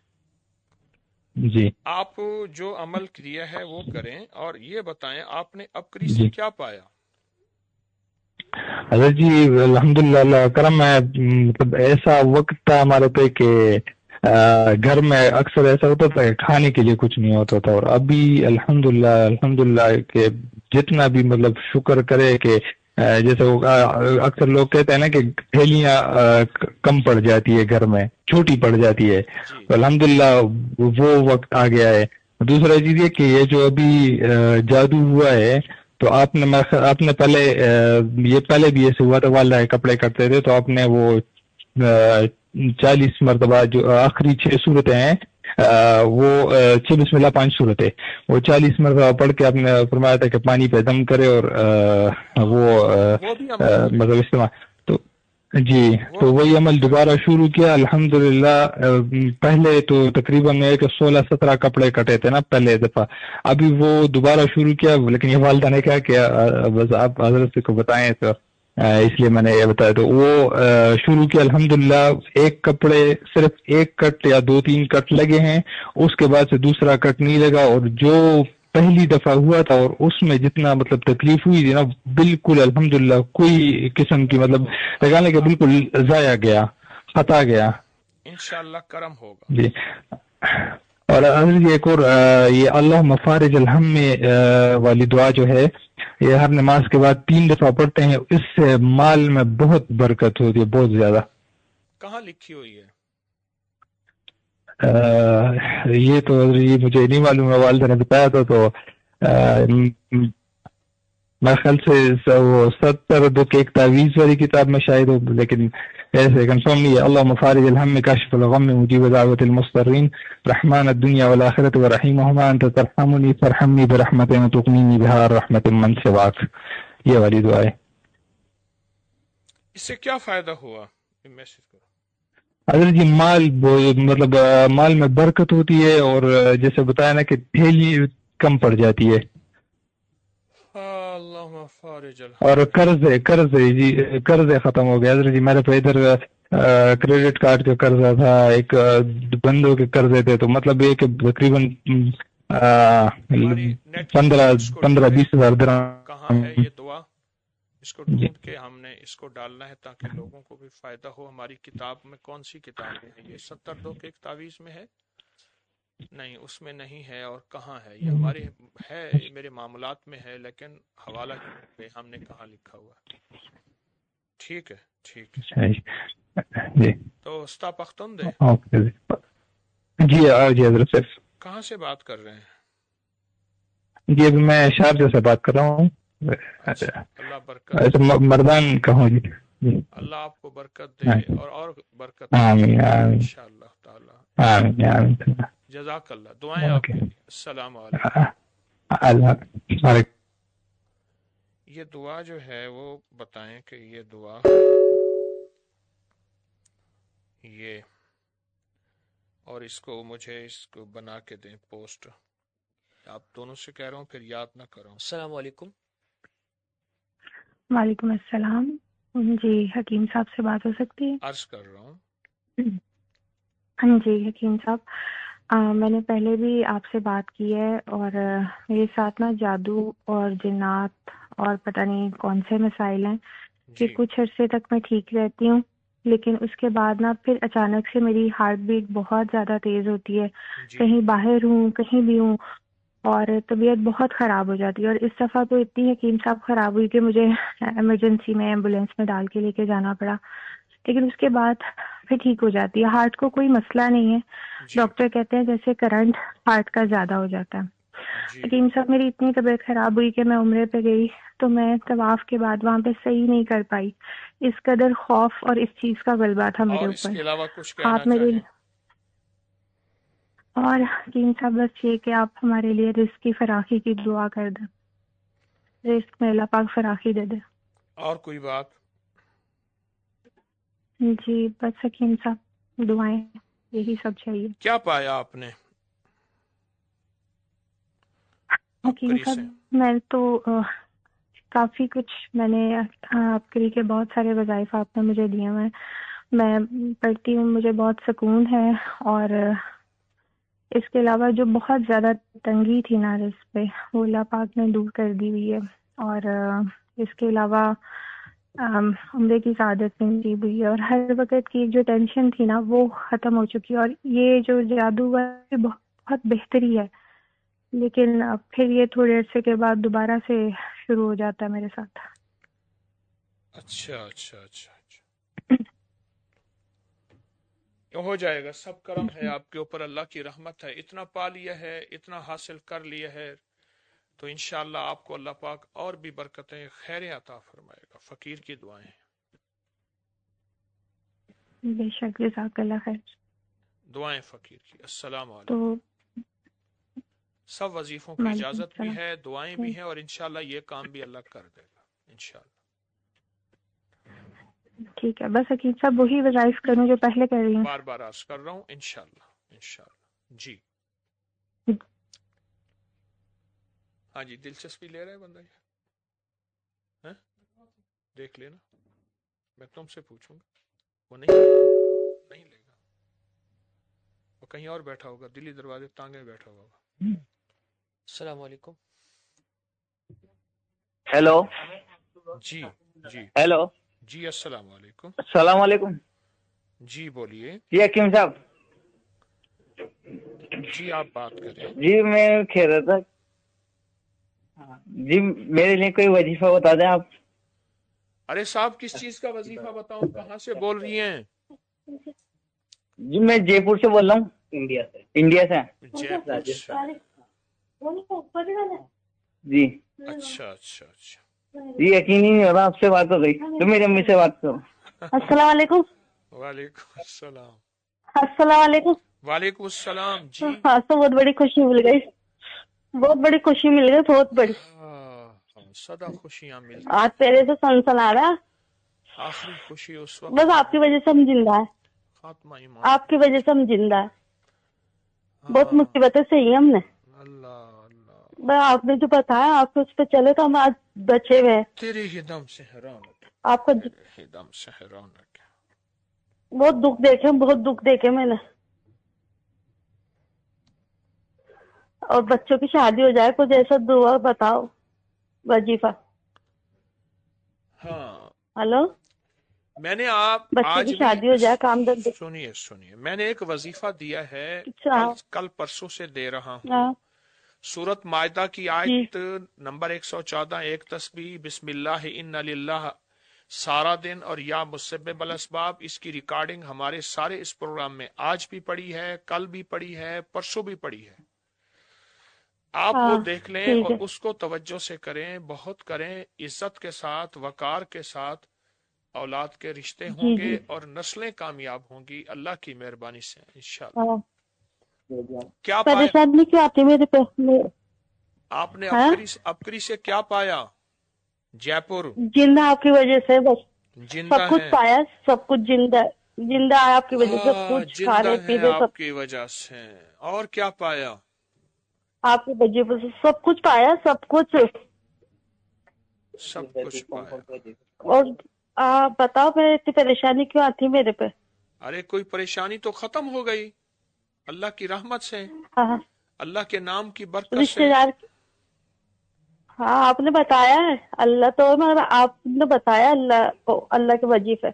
جی آپ جو عمل کیا ہے وہ کریں اور یہ بتائیں آپ نے ابکری سے کیا پایا؟ حضرت جی الحمدللہ اللہ کرم ہے. مطلب ایسا وقت تھا ہمارے پہ کہ گھر میں اکثر ایسا ہوتا تھا کہ کھانے کے لیے کچھ نہیں ہوتا تھا, اور ابھی الحمدللہ الحمدللہ کہ جتنا بھی مطلب شکر کرے کہ جیسے اکثر لوگ کہتے ہیں نا کہ تھیلیاں کم پڑ جاتی ہے گھر میں, چھوٹی پڑ جاتی ہے, تو الحمدللہ وہ وقت آ گیا ہے. دوسرا چیز یہ کہ یہ جو ابھی جادو ہوا ہے تو آپ نے آپ نے پہلے یہ پہلے بھی ایسے ہوا تھا, والدہ کپڑے کٹتے تھے تو آپ نے وہ چالیس مرتبہ جو آخری چھ صورتیں ہیں وہ چھ بسم اللہ پانچ صورتیں وہ چالیس مرتبہ پڑھ کے آپ نے فرمایا تھا کہ پانی پہ دم کرے اور وہ مطلب استعمال تو جی تو وہی عمل دوبارہ شروع کیا الحمدللہ. پہلے تو تقریباً ایک سولہ سترہ کپڑے کٹے تھے نا پہلے دفعہ, ابھی وہ دوبارہ شروع کیا لیکن یہ والدہ نے کیا کیا بس آپ حضرت کو بتائیں تو اس لیے میں نے یہ بتایا تو وہ شروع کیا الحمدللہ. ایک کپڑے صرف ایک کٹ یا دو تین کٹ لگے ہیں, اس کے بعد سے دوسرا کٹ نہیں لگا, اور جو پہلی دفعہ ہوا تھا اور اس میں جتنا مطلب تکلیف ہوئی تھی نا بالکل الحمدللہ کوئی قسم کی مطلب لگانے کے بالکل ضائع گیا, خطا گیا انشاءاللہ کرم ہوگا. جی اور ایک اور یہ اللہ مفارج الہم میں والی دعا جو ہے یہ ہر نماز کے بعد تین دفعہ پڑھتے ہیں, اس سے مال میں بہت برکت ہوتی ہے, بہت زیادہ. کہاں لکھی ہوئی ہے؟ آ, یہ تو یہ مجھے نہیں معلوم ہے, والدہ نے بتایا تھا تو میں خیال سے وہ ستر دو کے ایک تعویذ والی کتاب میں شاید ہو, لیکن ایسے کنفرم نہیں ہے. اللہ مفارج الہم کاشف الغم مجیب دعوت المضطرین رحمان الدنیا والآخرۃ ورحیمہما انت ترحمنی فرحمنی برحمت تغنینی بہا رحمت من سواک, یہ والی دعا ہے. اس سے کیا فائدہ ہوا؟ میسج کرو. حضرت جی مال مطلب مال میں برکت ہوتی ہے, اور جیسے بتایا نا کہ تھیلی کم پڑ جاتی ہے, اور قرض قرض جی قرض ختم ہو گیا. حضرت جی میرے پہ ادھر کریڈٹ کارڈ کا قرضہ تھا, ایک بندوں کے قرضے تھے, تو مطلب یہ کہ تقریباً پندرہ پندرہ بیس ہزار درہم. کہاں ہے یہ دعا؟ اس کو ڈھونڈ کے ہم نے اس کو ڈالنا ہے تاکہ لوگوں کو بھی فائدہ ہو. ہماری کتاب میں کون سی کتاب میں ہے یہ؟ ستر دو کے ایک تعویذ میں ہے؟ نہیں اس میں نہیں ہے. اور کہاں ہے یہ؟ ہمارے ہے میرے معاملات میں ہے, لیکن حوالہ پہ ہم نے کہاں لکھا ہوا ہے. ٹھیک ہے ٹھیک ہے. تو استا پختون دے جی جی حضرت صاحب کہاں سے بات کر رہے ہیں؟ جی ابھی میں شارجہ سے بات کر رہا ہوں. اللہ برکت مردان کا ہوں جی. اللہ آپ کو برکت دے اور اور برکت آمین آمین انشاءاللہ تعالی. آمین آمین. جزاک اللہ. دعائیں آپ کے لیے. السلام علیکم. اللہ یہ دعا جو ہے وہ بتائیں کہ یہ دعا یہ اور اس کو مجھے اس کو بنا کے دیں پوسٹ. آپ دونوں سے کہہ رہا ہوں پھر یاد نہ کروں. السلام علیکم. وعلیکم السلام. جی حکیم صاحب سے بات ہو سکتی ہے؟ عرض کر رہا ہوں. ہاں جی حکیم صاحب, آ, میں نے پہلے بھی آپ سے بات کی ہے, اور میرے ساتھ نا جادو اور جنات اور پتہ نہیں کون سے مسائل ہیں کہ کچھ عرصے تک میں ٹھیک رہتی ہوں, لیکن اس کے بعد نا پھر اچانک سے میری ہارٹ بیٹ بہت زیادہ تیز ہوتی ہے. کہیں باہر ہوں کہیں بھی ہوں اور طبیعت بہت خراب ہو جاتی ہے. اور اس دفعہ تو اتنی حکیم صاحب خراب ہوئی کہ مجھے ایمرجنسی میں ایمبولینس میں ڈال کے لے کے جانا پڑا, لیکن اس کے بعد پھر ٹھیک ہو جاتی ہے. ہارٹ کو کوئی مسئلہ نہیں ہے, ڈاکٹر کہتے ہیں جیسے کرنٹ ہارٹ کا زیادہ ہو جاتا ہے. حکیم صاحب میری اتنی طبیعت خراب ہوئی کہ میں عمرے پہ گئی تو میں طواف کے بعد وہاں پہ صحیح نہیں کر پائی. اس قدر خوف اور اس چیز کا غلبہ تھا میرے اوپر. آپ میرے اور حکیم صاحب بس یہ کہ آپ ہمارے لیے رزق کی فراخی کی دعا کر دیں, رزق میں اللہ پاک فراخی دے دے. اور کوئی بات؟ जी बस हकीम साहब दुआएं यही सब चाहिए। क्या पाया आपने हकीम अबकरी से? साहब मैं तो अ, काफ़ी कुछ मैंने अबकरी के बहुत सारे वज़ाइफ आपने मुझे दिए हुए हैं, मैं पढ़ती हूँ, मुझे बहुत सुकून है। और अ, इसके अलावा जो बहुत ज़्यादा तंगी थी ना रिस्क पे वो अल्लाह पाक ने दूर कर दी हुई है। और अ, इसके अलावा अम, उम्रे की सआदत में नसीब हुई है और हर वक्त की जो टेंशन थी ना वो ख़त्म हो चुकी है। और ये जो जादू हुआ है बहुत बेहतरी है, लेकिन अब फिर ये थोड़े अरसे के बाद दोबारा से शुरू हो जाता है मेरे साथ। अच्छा अच्छा अच्छा अच्छा हो जाएगा, सब करम है आपके ऊपर, अल्लाह की रहमत है। इतना पा लिया है, इतना हासिल कर लिया है, तो इंशाअल्लाह आपको अल्लाह पाक और भी बरकतें खैरें अता फरमाएगा। फकीर की दुआएं हैं। बेशक जज़ाकल्लाह खैर। दुआएं फकीर की। अस्सलाम वालेकुम। तो सब वजीफों की वालेकुम इजाजत भी सलाम। है, दुआएं भी हैं, और इंशाअल्लाह ये काम भी अल्लाह कर देगा इंशाअल्लाह। ठीक है, बस हकीम साहब वही वज़ाइफ करूं जो पहले कर रही हूँ। बार बार अर्ज कर रहा हूँ इंशाअल्लाह इंशाअल्लाह। जी हाँ जी, दिलचस्पी ले रहा है बंदा ये, हैं? देख लेना, मैं तुमसे पूछूंगा, वो नहीं नहीं लेगा, वो कहीं और बैठा होगा, दिल्ली दरवाजे तांगे बैठा होगा। अस्सलाम वालेकुम। हेलो जी जी हेलो जी अस्सलाम वालेकुम। अस्सलाम वालेकुम। जी बोलिए। जी हकीम साहब। जी आप बात करें। जी मैं कह रहा था, जी मेरे लिए कोई वजीफा बता दें आप। अरे साहब किस चीज का वजीफा बताऊं, कहाँ से बोल रही हैं? जी मैं जयपुर से बोल रहा हूँ। इंडिया से। इंडिया से जयपुर से। जी अच्छा अच्छा अच्छा। जी यकीन ही नहीं हो रहा, आपसे बात हो गई तो मेरी अम्मी से बात करो। अस्सलाम वालेकुम। वालेकुम अस्सलाम। अस्सलाम वालेकुम। वालेकुम अस्सलाम। जी हाँ तो बहुत बड़ी खुशी मिल गई, बहुत बड़ी खुशी मिल गई, बहुत बड़ी। हाँ, सदा खुशियां मिलती आज तेरे से सनसन आ रहा है। आखिरी खुशी उस वक्त बस आपकी वजह से हम जिंदा है, खात्मा ईमान, आपकी वजह से हम जिंदा है। बहुत मुसीबतें सही है हमने। अल्लाह बस आपने जो बताया आपके उस पर चले तो हम आज बचे हुए हैं। तेरे ही दम से हैरान आपको तेरे ही दम से हैरान बहुत दुख देखे, बहुत दुख देखे मैंने। और बच्चों की शादी हो जाए, कुछ ऐसा दुआ बताओ वजीफा। हाँ हेलो, मैंने आप बच्चे आज की शादी हो जाए, काम धंधे। सुनिए सुनिए मैंने एक वजीफा दिया है, अच्छा। कल, कल परसों से दे रहा हूँ। सूरत मायदा की आयत नंबर एक सौ चौदह, एक तस्बीह बिस्मिल्लाह इन्ना लिल्लाह सारा दिन और या मुसब्बिबल असबाब, इसकी रिकॉर्डिंग हमारे सारे इस प्रोग्राम में आज भी पड़ी है, कल भी पड़ी है, परसों भी पड़ी है। आप हाँ, वो देख लें और उसको तवज्जो से करें, बहुत करें, इज्जत के साथ, वकार के साथ। औलाद के रिश्ते होंगे और नस्लें कामयाब होंगी अल्लाह की मेहरबानी से इंशाअल्लाह। क्या परेशानी क्यों आती मेरे पे? आपने अबकरी से, अबकरी से क्या पाया? जयपुर जिंदा आपकी वजह से, बस जिंदा सब कुछ है। पाया, सब कुछ जिंदा जिंदा है आपकी वजह से, सब कुछ खा रहे पी रहे, सब आपकी वजह से। और क्या पाया? आपकी वजह से सब कुछ पाया, सब कुछ सब कुछ पाया। और आप बताओ मेरे इतनी परेशानी क्यों आती मेरे पे? अरे कोई परेशानी तो खत्म हो गई अल्लाह की रहमत से, हाँ। अल्लाह के नाम की बरकत से। रिश्तेदार, हाँ आपने बताया है, अल्लाह तो मगर आपने बताया अल्लाह को, अल्लाह के वजीफे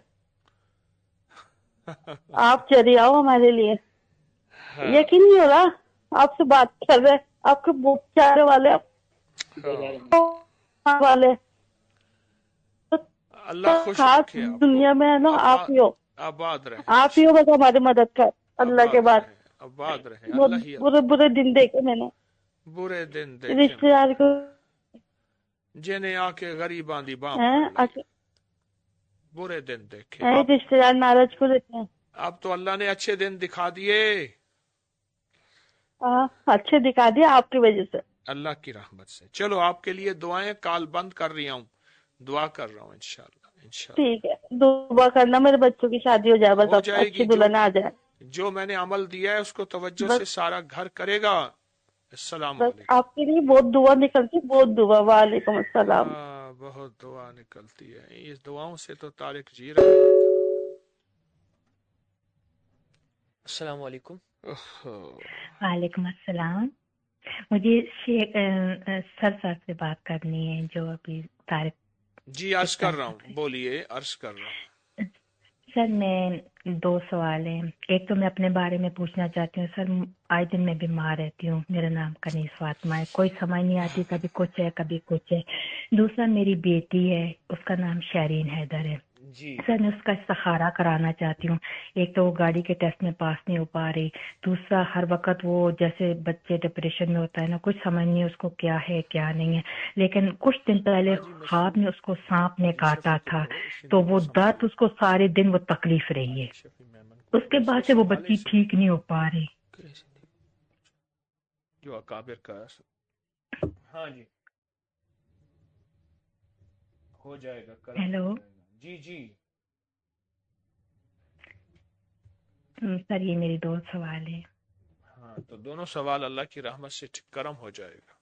आप जरिया हो हमारे लिए। हाँ। यकीन नहीं हो रहा, आपसे बात कर रहे, आपके चारे वाले हाँ। वाले अल्लाह खुश रखे आपको। दुनिया में है ना आप ही हो, आबाद रहे, आप ही हो बस हमारी मदद कर अल्लाह के बाद। आबाद रहे, बहुत बुरे बुरे दिन देखे मैंने, बुरे दिन देखे रिश्तेदार को जिन्हें आके गरीबां दी बांह बुरे दिन देखे, रिश्तेदार नाराज को देते हैं। अब तो अल्लाह ने अच्छे दिन दिखा दिए। अच्छे दिखा दिए आपकी वजह से, अल्लाह की रहमत से। चलो आपके लिए दुआएं काल बंद कर रही हूँ, दुआ कर रहा हूँ इंशाअल्लाह ٹھیک ہے دعا کرنا میرے بچوں کی شادی ہو جائے بس ہو اب جائے اچھی گی. جو دلہن آ جائے. جو میں نے عمل دیا ہے اس کو توجہ بس سے سارا گھر کرے گا. السلام بس علیکم. آپ کے لیے بہت دعا نکلتی بہت دعا. وعلیکم السلام. ہاں بہت دعا نکلتی ہے. اس دعاؤں سے تو طارق جی رہے ہیں. السلام علیکم. وعلیکم السلام. مجھے شیخ سر سر سے بات کرنی ہے جو ابھی طارق. جی عرض کر رہا ہوں, بولیے. عرض کر رہا ہوں. سر میں دو سوال ہیں. ایک تو میں اپنے بارے میں پوچھنا چاہتی ہوں سر, آج دن میں بیمار رہتی ہوں. میرا نام کنیز فاطمہ ہے. کوئی سمجھ نہیں آتی, کبھی کچھ ہے کبھی کچھ ہے. دوسرا میری بیٹی ہے, اس کا نام شیرین حیدر ہے. جی سر میں اس کا استخارہ کرانا چاہتی ہوں. ایک تو وہ گاڑی کے ٹیسٹ میں پاس نہیں ہو پا رہی. دوسرا ہر وقت وہ جیسے بچے ڈپریشن میں ہوتا ہے نا, کچھ سمجھ نہیں اس کو کیا ہے کیا نہیں ہے. لیکن کچھ دن پہلے خواب میں اس کو سانپ نے کاٹا تھا, تو وہ درد اس کو سارے دن وہ تکلیف رہی ہے. اس کے بعد سے وہ بچی ٹھیک نہیں ہو پا رہی. جو اکابر کا. ہاں جی ہو جائے گا. ہیلو جی جی سر, یہ میری دو سوال ہے. ہاں تو دونوں سوال اللہ کی رحمت سے کرم ہو جائے گا.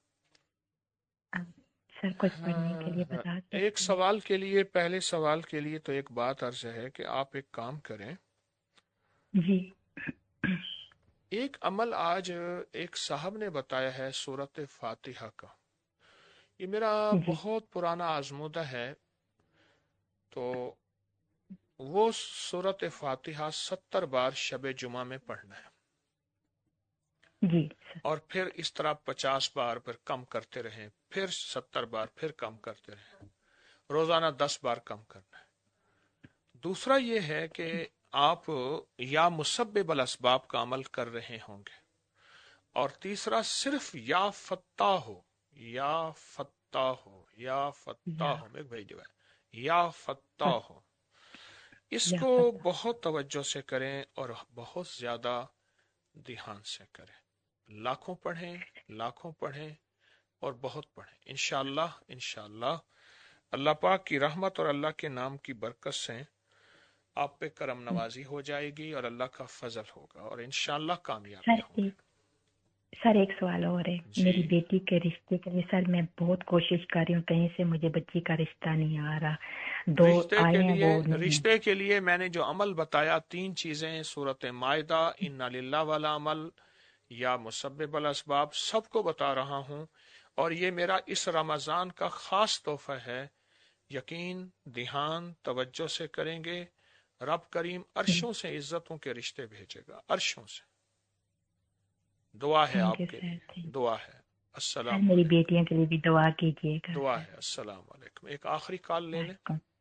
سر کچھ پڑھنے کے لیے بتا سکتے ہیں؟ ایک سوال کے لیے, پہلے سوال کے لیے تو ایک بات عرض ہے کہ آپ ایک کام کریں. جی ایک عمل آج ایک صاحب نے بتایا ہے سورۃ فاتحہ کا. یہ میرا بہت پرانا آزمودہ ہے. تو وہ سورۃ فاتحہ ستر بار شب جمعہ میں پڑھنا ہے. جی اور پھر اس طرح پچاس بار پھر کم کرتے رہیں, پھر ستر بار پھر کم کرتے رہیں. روزانہ دس بار کم کرنا ہے. دوسرا یہ ہے کہ آپ یا مسبب الاسباب کا عمل کر رہے ہوں گے. اور تیسرا صرف یا فتح ہو یا فتح ہو یا فتح ہو میں بھیج دیا یا فتح ہو. اس کو بہت توجہ سے کریں اور بہت زیادہ دھیان سے کریں. لاکھوں پڑھیں لاکھوں پڑھیں اور بہت پڑھیں. انشاءاللہ انشاءاللہ اللہ پاک کی رحمت اور اللہ کے نام کی برکت سے آپ پہ کرم نوازی ہو جائے گی اور اللہ کا فضل ہوگا اور انشاءاللہ کامیابی سر ہوگی. ایک سر ایک سوال اور ہے. جی. میری بیٹی کے رشتے کے لیے سر میں بہت کوشش کر رہی ہوں, کہیں سے مجھے بچی کا رشتہ نہیں آ رہا. دو رشتے آئے کے ہیں لیے وہ نہیں. رشتے کے لیے میں نے جو عمل بتایا تین چیزیں, سورۃ مائدہ, انا للہ والا عمل یا مسبب الاسباب, سب کو بتا رہا ہوں. اور یہ میرا اس رمضان کا خاص تحفہ ہے. یقین دھیان توجہ سے کریں گے, رب کریم عرشوں سے عزتوں کے رشتے بھیجے گا, عرشوں سے. دعا ہے آپ کے لیے, دعا ہے. السلام میری علیکم. بیٹیوں کے لیے بھی دعا کیجیے گا. دعا ہے. السلام علیکم. ایک آخری کال لے لیں.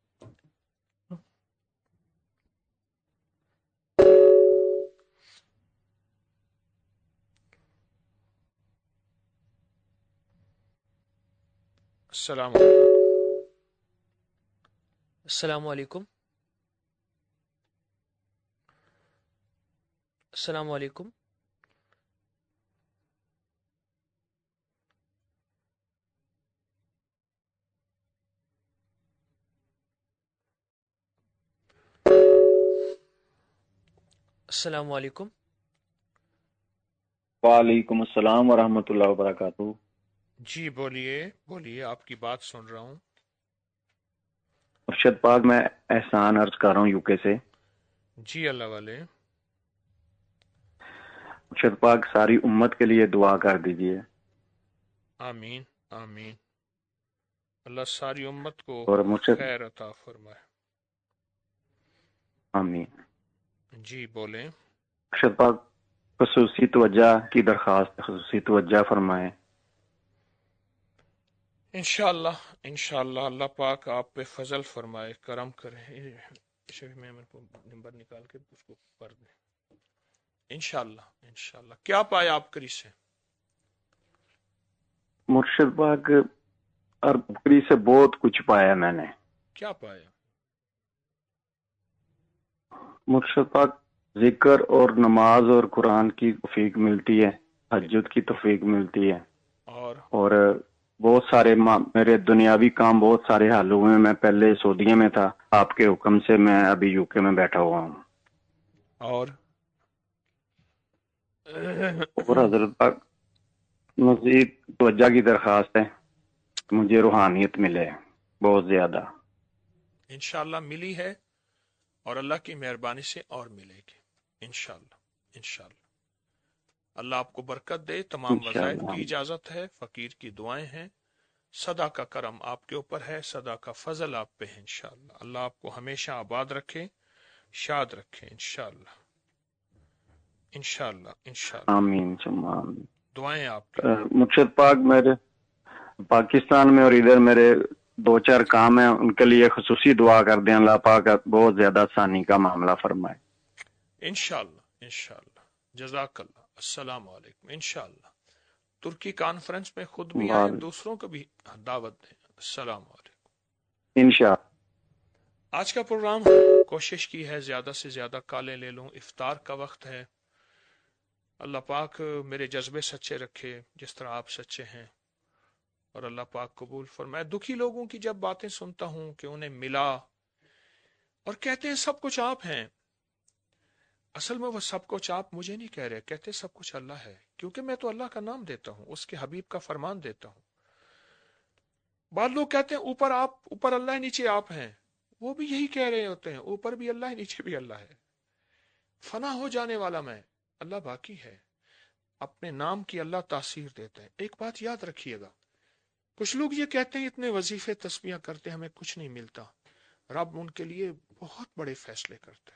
السلام علیکم. السلام علیکم. السلام علیکم. السلام علیکم. وعلیکم السلام ورحمۃ اللہ وبرکاتہ. جی بولیے بولیے, آپ کی بات سن رہا ہوں. مرشد پاک, میں احسان عرض کر رہا ہوں یو کے سے. جی اللہ والے. مرشد پاک ساری امت کے لیے دعا کر دیجیے. آمین آمین. اللہ ساری امت کو اور مرشد خیر عطا فرمائے. آمین. جی بولیں. مرشد پاک خصوصی توجہ کی درخواست, خصوصی توجہ فرمائیں. انشاءاللہ انشاءاللہ اللہ پاک آپ پہ فضل فرمائے, کرم کرے. میں نمبر نکال کے اس کو کر دیں. انشاءاللہ انشاءاللہ. کیا پایا آپ کری سے؟ مرشد پاک اربکری سے بہت کچھ پایا میں نے. کیا پایا؟ مرشد پاک ذکر اور نماز اور قرآن کی توفیق ملتی ہے, تہجد کی توفیق ملتی ہے, اور اور بہت سارے میرے دنیاوی کام بہت سارے حل ہوئے. میں پہلے سعودیہ میں تھا, آپ کے حکم سے میں ابھی یو کے میں بیٹھا ہوا ہوں. اور اور حضرت پاک مزید توجہ کی درخواست ہے، مجھے روحانیت ملے بہت زیادہ. انشاءاللہ ملی ہے، اور اللہ کی مہربانی سے اور ملے گی انشاءاللہ. انشاءاللہ اللہ آپ کو برکت دے. تمام وظائف انشاءاللہ. کی اجازت ہے، فقیر کی دعائیں ہیں، صدا کا کرم آپ کے اوپر ہے، صدا کا فضل آپ پہ ہے انشاءاللہ. اللہ آپ کو ہمیشہ آباد رکھے، شاد رکھے انشاءاللہ. انشاءاللہ انشاءاللہ آمین ثم آمین. دعائیں آپ کی. مرشد پاک میرے پاکستان میں اور ادھر میرے دو چار کام ہیں، ان کے لیے خصوصی دعا کر دیں. اللہ پاک بہت زیادہ آسانی کا معاملہ فرمائے. انشاءاللہ انشاءاللہ جزاک اللہ. السلام علیکم. انشاءاللہ ترکی کانفرنس میں خود بھی آئیں، دوسروں کو بھی دعوت دیں. السلام علیکم انشاءاللہ. آج کا پروگرام کوشش کی ہے زیادہ سے زیادہ کالیں لے لوں. افطار کا وقت ہے. اللہ پاک میرے جذبے سچے رکھے جس طرح آپ سچے ہیں، اور اللہ پاک قبول فرمائے. دکھی لوگوں کی جب باتیں سنتا ہوں کہ انہیں ملا اور کہتے ہیں سب کچھ آپ ہیں، اصل میں وہ سب کچھ آپ مجھے نہیں کہہ رہے، کہتے سب کچھ اللہ ہے، کیونکہ میں تو اللہ کا نام دیتا ہوں، اس کے حبیب کا فرمان دیتا ہوں. بعض لوگ کہتے ہیں اوپر آپ، اوپر اللہ ہے نیچے آپ ہیں، وہ بھی یہی کہہ رہے ہوتے ہیں، اوپر بھی اللہ ہے نیچے بھی اللہ ہے. فنا ہو جانے والا میں، اللہ باقی ہے. اپنے نام کی اللہ تاثیر دیتا ہے. ایک بات یاد رکھیے گا، کچھ لوگ یہ کہتے ہیں اتنے وظیفے تسبیحاں کرتے ہمیں کچھ نہیں ملتا. رب ان کے لیے بہت بڑے فیصلے کرتے ہیں.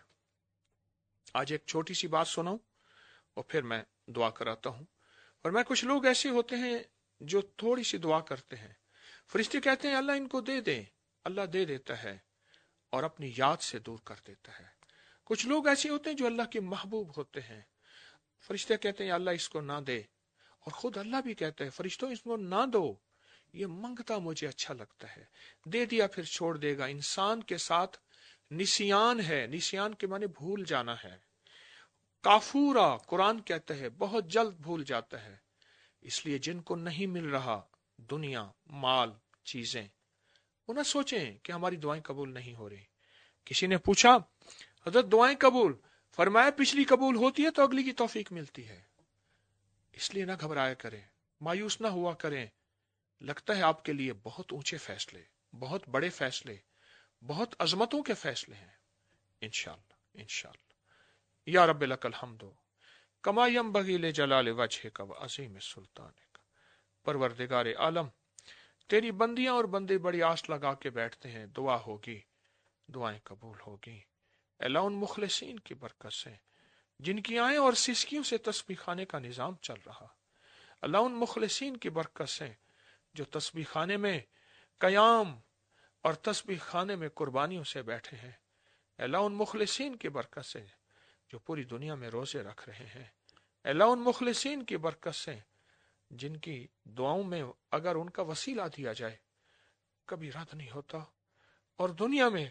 آج ایک چھوٹی سی بات سناؤں اور پھر میں دعا کراتا ہوں. اور میں کچھ لوگ ایسے ہوتے ہیں جو تھوڑی سی دعا کرتے ہیں، فرشتے کہتے ہیں اللہ ان کو دے دے، اللہ دے دیتا ہے اور اپنی یاد سے دور کر دیتا ہے. کچھ لوگ ایسے ہوتے ہیں جو اللہ کے محبوب ہوتے ہیں، فرشتے کہتے ہیں اللہ اس کو نہ دے، اور خود اللہ بھی کہتا ہے فرشتوں اس کو نہ دو، یہ منگتا مجھے اچھا لگتا ہے. دے دیا پھر چھوڑ دے گا. انسان کے ساتھ نسیان ہے، نسیان کے معنی بھول جانا ہے. کافورا قرآن کہتا ہے بہت جلد بھول جاتا ہے. اس لیے جن کو نہیں مل رہا دنیا، مال، چیزیں، وہ نہ سوچیں کہ ہماری دعائیں قبول نہیں ہو رہی. کسی نے پوچھا حضرت دعائیں قبول، فرمایا پچھلی قبول ہوتی ہے تو اگلی کی توفیق ملتی ہے. اس لیے نہ گھبرایا کریں، مایوس نہ ہوا کریں. لگتا ہے آپ کے لیے بہت اونچے فیصلے، بہت بڑے فیصلے، بہت عظمتوں کے فیصلے ہیں. انشاءاللہ انشاءاللہ. یا رب لک الحمد کما ینبغی لجلال وجہک وعظیم سلطانک. پروردگار عالم، تیری بندیاں اور بندے بڑی آس لگا کے بیٹھتے ہیں، دعا ہوگی، دعائیں قبول ہوگی. اللہ ان مخلصین کی برکت سے جن کی آئیں اور سسکیوں سے تسبیح خانے کا نظام چل رہا، اللہ ان مخلصین کی برکت سے جو تسبیح خانے میں قیام اور تسبیح خانے میں قربانیوں سے بیٹھے ہیں، اللہ ان مخلصین کی برکت سے جو پوری دنیا میں روزے رکھ رہے ہیں، اللہ ان مخلصین کی برکت سے جن کی دعاؤں میں اگر ان کا وسیلہ دیا جائے کبھی رد نہیں ہوتا. اور دنیا میں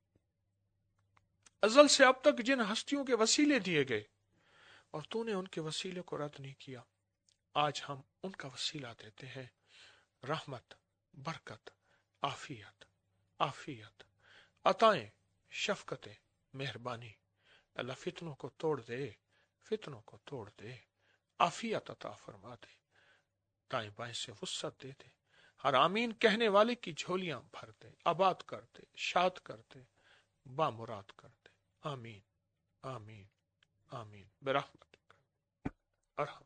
ازل سے اب تک جن ہستیوں کے وسیلے دیے گئے اور تو نے ان کے وسیلے کو رد نہیں کیا، آج ہم ان کا وسیلہ دیتے ہیں. رحمت، برکت، عافیت، عافیت، عطائیں، شفقتیں، مہربانی. اللہ فتنوں کو توڑ دے، فتنوں کو توڑ دے، عافیت عطا فرما دے، دائیں بائیں سے وسعت دے دے. ہر آمین کہنے والے کی جھولیاں بھر دے، آباد کر دے، شاد کر دے، بامراد کر دے. آمین آمین آمین برحمتک ارحم